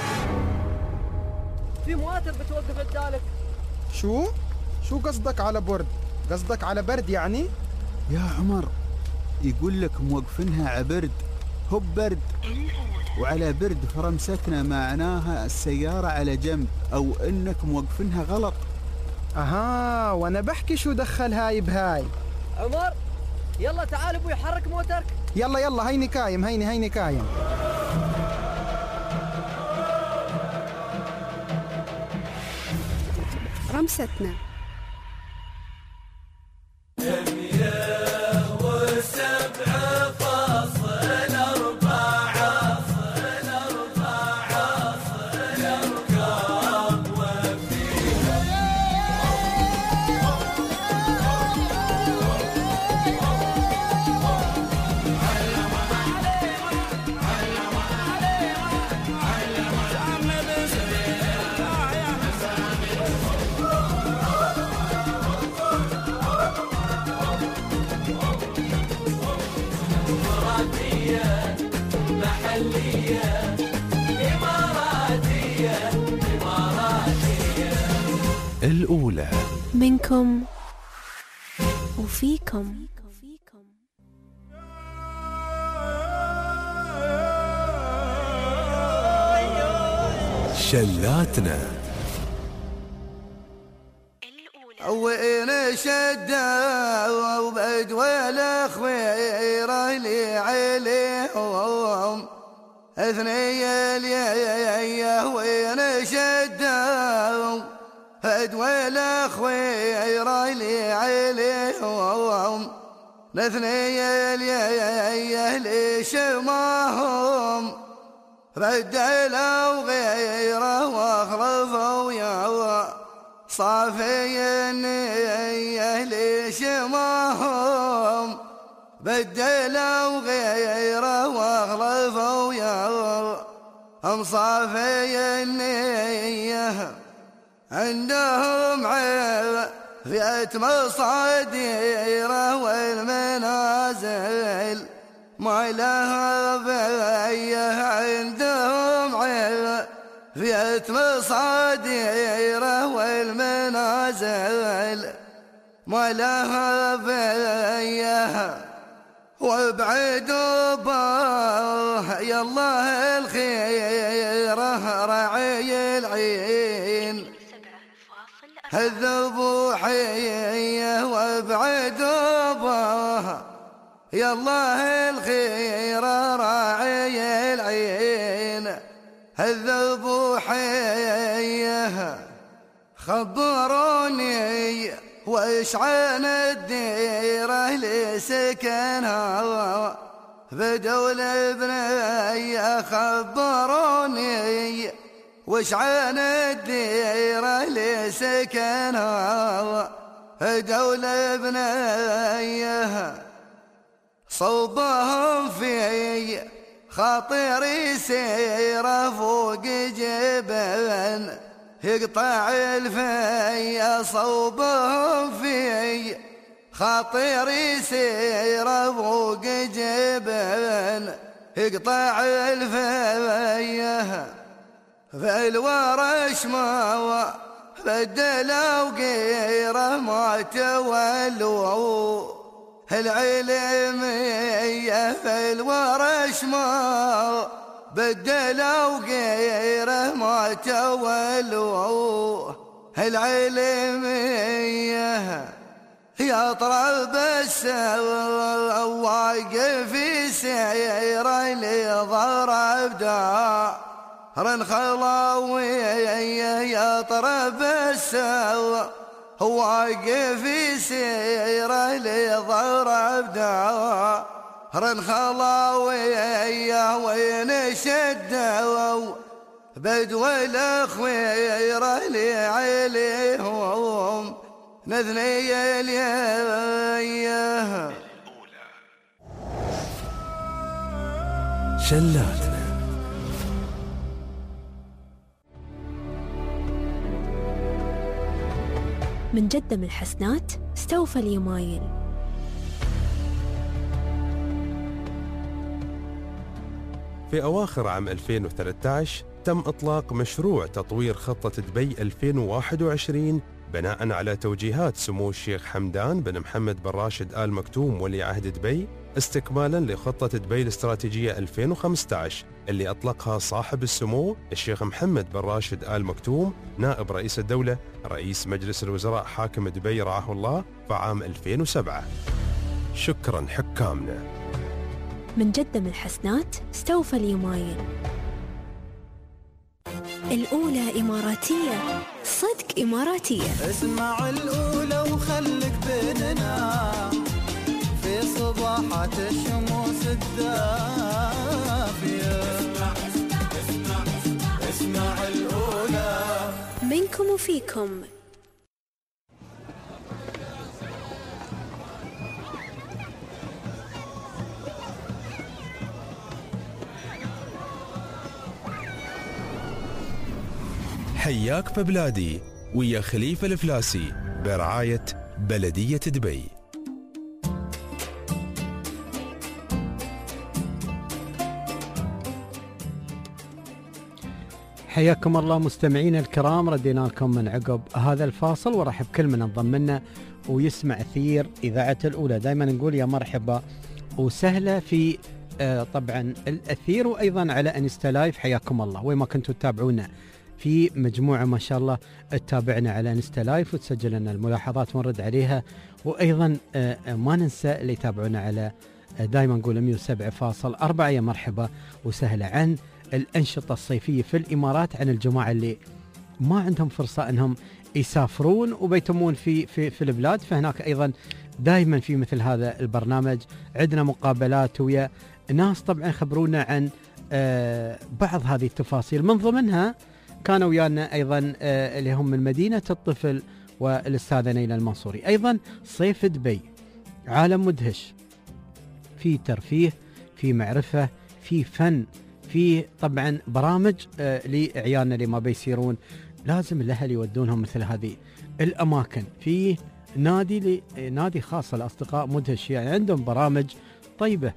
في مواتر بتوقف قدالك. شو؟ شو قصدك على برد؟ قصدك على برد يعني؟ يا عمر يقول لك موقفينها عبرد، هو برد. وعلى برد فرمستنا معناها السيارة على جنب، أو إنك موقفينها غلط. أها، وأنا بحكي شو دخل هاي بهاي. عمر يلا تعال ابوي حرك موترك. يلا يلا هيني كايم، هيني هيني كايم. رمستنا الأولى منكم وفيكم. شلاتنا وين شدة وبدوى الأخويرة اللي عليهم اثني اليايه وين شدة بدوى الأخويرة اللي عليهم الاثني اليايه اللي شماهم بدلوا غيره واخلفوا يا صافي النية اللي شماهم بدلوا غيره واخلفوا يا صافي النية عندهم عافية مصاديره والمنازل ما لها بيه عندهم عافية مصاديره والمنازل ما لها بيه وابعدوا باه يا الله الخيره رعي العين الذبوحيه وابعدوا باه يا الله الخيره راعي العين الذبوحيه خبروني وإيش عن الديرة اللي سكنها بدول ابني خبروني وإيش عن الديرة اللي سكنها بدول ابني صوبهم في خاطري سيره فوق جبل يقطع الفيا صوبهم في خاطري سيره فوق جبل يقطع الفيا في الورش ما بدلوا غيره ما تولوا العلمية في الورش ما بدلوا غيره ما تولوا العلمية يا طرب السوا واقف في سيره اللي ضرب دار خلاوية يا طرب السوا واقف يسير لضرب دار الخلاوية وين شدوا بدو الأخوير اللي عليهم نذني اليه. شلاتنا من جدة من الحسنات استوفى اليمايل. في أواخر عام ألفين وثلاثة عشر تم إطلاق مشروع تطوير خطة دبي ألفين وواحد وعشرين بناء على توجيهات سمو الشيخ حمدان بن محمد بن راشد آل مكتوم ولي عهد دبي، استكمالا لخطة دبي الاستراتيجية ألفين وخمسة عشر اللي أطلقها صاحب السمو الشيخ محمد بن راشد آل مكتوم نائب رئيس الدولة رئيس مجلس الوزراء حاكم دبي رعاه الله في عام ألفين وسبعة. شكرا حكامنا. من جدة من الحسنات استوفى اليمايل. الأولى إماراتية، صدق إماراتية. اسمع الأولى وخلك بيننا في صباحات الشموس الدافية. اسمع اسمع اسمع اسمع الأولى منكم وفيكم. حياك في بلادي ويا خليفة الفلاسي برعاية بلدية دبي. حياكم الله مستمعين الكرام، ردينا لكم من عقب هذا الفاصل ورحب كل من انضم لنا ويسمع أثير إذاعة الأولى. دائما نقول يا مرحبا وسهلا في آه طبعا الأثير وأيضا على انستا لايف. حياكم الله وين ما كنتوا تتابعونا، في مجموعة ما شاء الله تتابعنا على انستا لايف وتسجل لنا الملاحظات ونرد عليها، وأيضا آه ما ننسى اللي يتابعونا على آه دائما نقول مئة وسبعة فاصلة أربعة. يا مرحبا وسهلا عن الأنشطة الصيفية في الإمارات، عن الجماعة اللي ما عندهم فرصة أنهم يسافرون وبيتمون في في في البلاد، فهناك أيضا دائما في مثل هذا البرنامج عندنا مقابلات ويا ناس طبعا خبرونا عن آه بعض هذه التفاصيل. من ضمنها كانوا ويانا أيضا آه اللي هم من مدينة الطفل والأستاذة نيلة المنصوري. أيضا صيف دبي عالم مدهش، في ترفيه، في معرفة، في فن، في طبعا برامج آه لعيالنا اللي ما بيسيرون لازم الأهل يودونهم مثل هذه الأماكن. في نادي نادي خاص لأصدقاء مدهش، يعني عندهم برامج طيبة.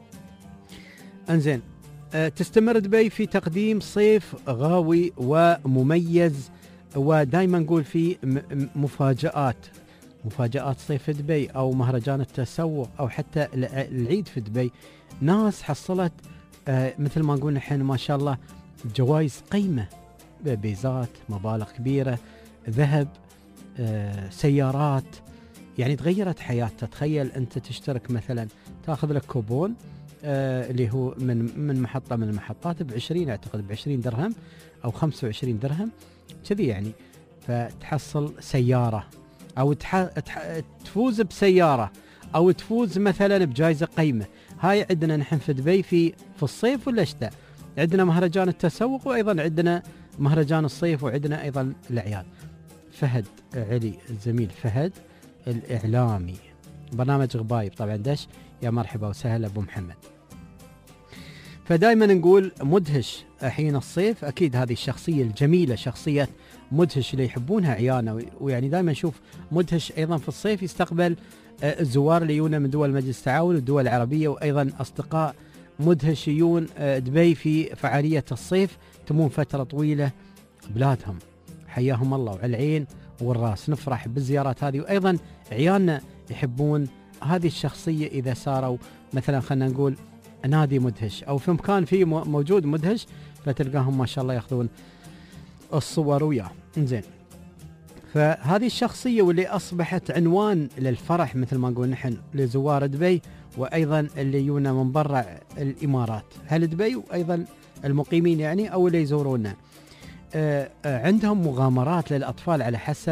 انزين أه تستمر دبي في تقديم صيف غاوي ومميز، ودائما نقول في مفاجآت مفاجآت صيف دبي أو مهرجان التسوق أو حتى العيد في دبي. ناس حصلت أه مثل ما نقول نحن ما شاء الله جوائز قيمة، بيزات، مبالغ كبيرة، ذهب، أه سيارات، يعني تغيرت حياتها. تخيل أنت تشترك مثلا تأخذ لك كوبون آه اللي هو من من محطة من المحطات بعشرين أعتقد بعشرين درهم أو خمسة وعشرين درهم كذي يعني، فتحصل سيارة أو تح... تح... تفوز بسيارة أو تفوز مثلا بجائزة قيمة. هاي عندنا نحن في دبي في في الصيف ولا الشتاء، عندنا مهرجان التسوق وأيضا عندنا مهرجان الصيف وعندنا أيضا الأعياد. فهد علي الزميل فهد الإعلامي برنامج غبايب طبعا دش، يا مرحبا وسهلا أبو محمد. فدائما نقول مدهش حين الصيف، أكيد هذه الشخصية الجميلة شخصية مدهش اللي يحبونها عيانا، ويعني دائما نشوف مدهش أيضا في الصيف يستقبل الزوار اللي يجون من دول مجلس التعاون والدول العربية، وأيضا أصدقاء مدهش يجون دبي في فعالية الصيف، تمون فترة طويلة بلادهم. حياهم الله وعلى العين والراس، نفرح بالزيارات هذه. وأيضا عيالنا يحبون هذه الشخصية إذا ساروا مثلا خلنا نقول نادي مدهش أو في مكان فيه موجود مدهش، فتلقاهم ما شاء الله ياخذون الصور وياه. إنزين، فهذه الشخصية واللي أصبحت عنوان للفرح مثل ما نقول نحن لزوار دبي، وأيضا اللي يونا من برا الإمارات، هل دبي وأيضا المقيمين يعني أو اللي يزورونا. آه آه عندهم مغامرات للأطفال على حسب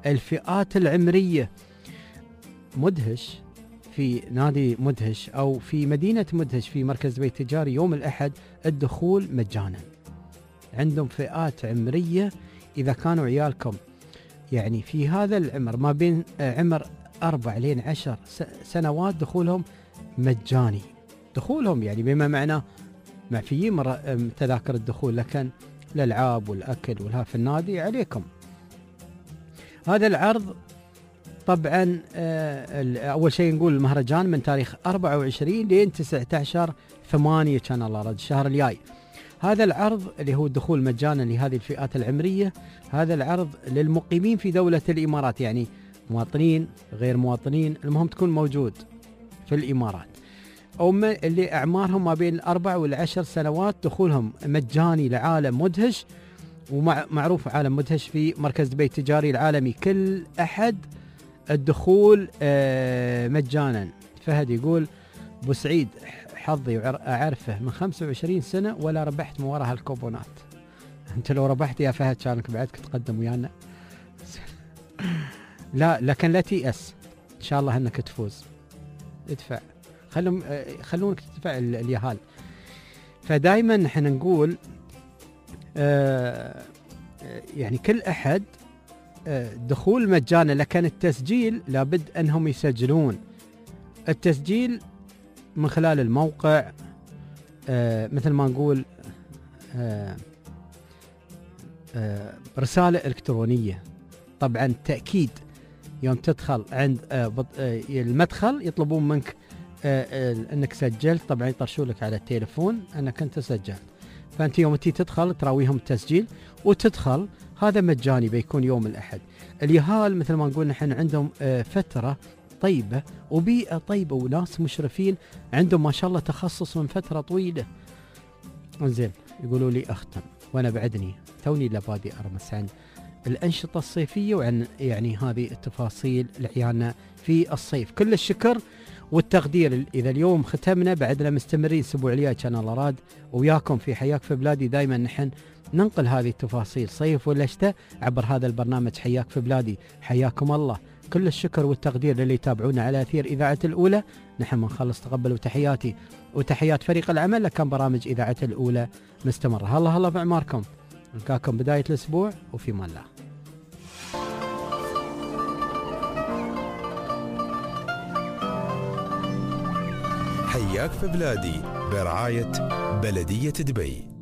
الفئات العمرية. مدهش في نادي مدهش أو في مدينة مدهش في مركز دبي التجاري يوم الأحد الدخول مجانا. عندهم فئات عمرية إذا كانوا عيالكم يعني في هذا العمر ما بين عمر أربع لين عشر سنوات دخولهم مجاني. دخولهم يعني بما معناه معفيين مرة تذاكر الدخول، لكن الألعاب والأكل والها في النادي عليكم. هذا العرض طبعا أول شيء نقول المهرجان من تاريخ أربعة وعشرين لين تسعة عشر ثمانية كان الله رد الشهر الجاي. هذا العرض اللي هو الدخول مجانا لهذه الفئات العمرية، هذا العرض للمقيمين في دولة الإمارات، يعني مواطنين غير مواطنين المهم تكون موجود في الإمارات، أو اللي أعمارهم ما بين الأربع والعشر سنوات دخولهم مجاني لعالم مدهش. ومعروف عالم مدهش في مركز دبي التجاري العالمي كل أحد الدخول مجانا. فهد يقول أبو سعيد حظي أعرفه من خمسة وعشرين سنة ولا ربحت من وراء هالكوبونات. أنت لو ربحت يا فهد كانك بعدك تقدم ويانا. لا لكن لا تيأس، إن شاء الله أنك تفوز. ادفع، خلهم خلونك تدفع اليهال. فدائما نحن نقول آه يعني كل أحد آه دخول مجانا، لكن التسجيل لابد أنهم يسجلون. التسجيل من خلال الموقع آه مثل ما نقول آه آه رسالة إلكترونية. طبعا تأكيد يوم تدخل عند آه آه المدخل يطلبون منك آه آه انك سجلت، طبعا يطرشوا لك على التليفون انك انت سجلت. فانت يوم تي تدخل تراويهم التسجيل وتدخل، هذا مجاني بيكون يوم الأحد. اليهال مثل ما نقول نحن عندهم آه فترة طيبة وبيئة طيبة وناس مشرفين عندهم ما شاء الله تخصص من فترة طويلة. انزين يقولوا لي اختم وانا بعدني توني لبادي ارمس عن الأنشطة الصيفية وعن يعني هذه التفاصيل لعيالنا في الصيف. كل الشكر والتقدير. إذا اليوم ختمنا بعدنا مستمرين الأسبوع الجاي كان الله راد وياكم في حياك في بلادي. دائما نحن ننقل هذه التفاصيل صيف ولا شتاء عبر هذا البرنامج حياك في بلادي. حياكم الله. كل الشكر والتقدير للي يتابعونا على أثير إذاعة الأولى. نحن من خلص تقبلوا تحياتي وتحيات فريق العمل. لكان برامج إذاعة الأولى مستمرة. هلا هلا في أعماركم. نلقاكم بداية الأسبوع وفي مان الله. حياك في بلادي برعاية بلدية دبي.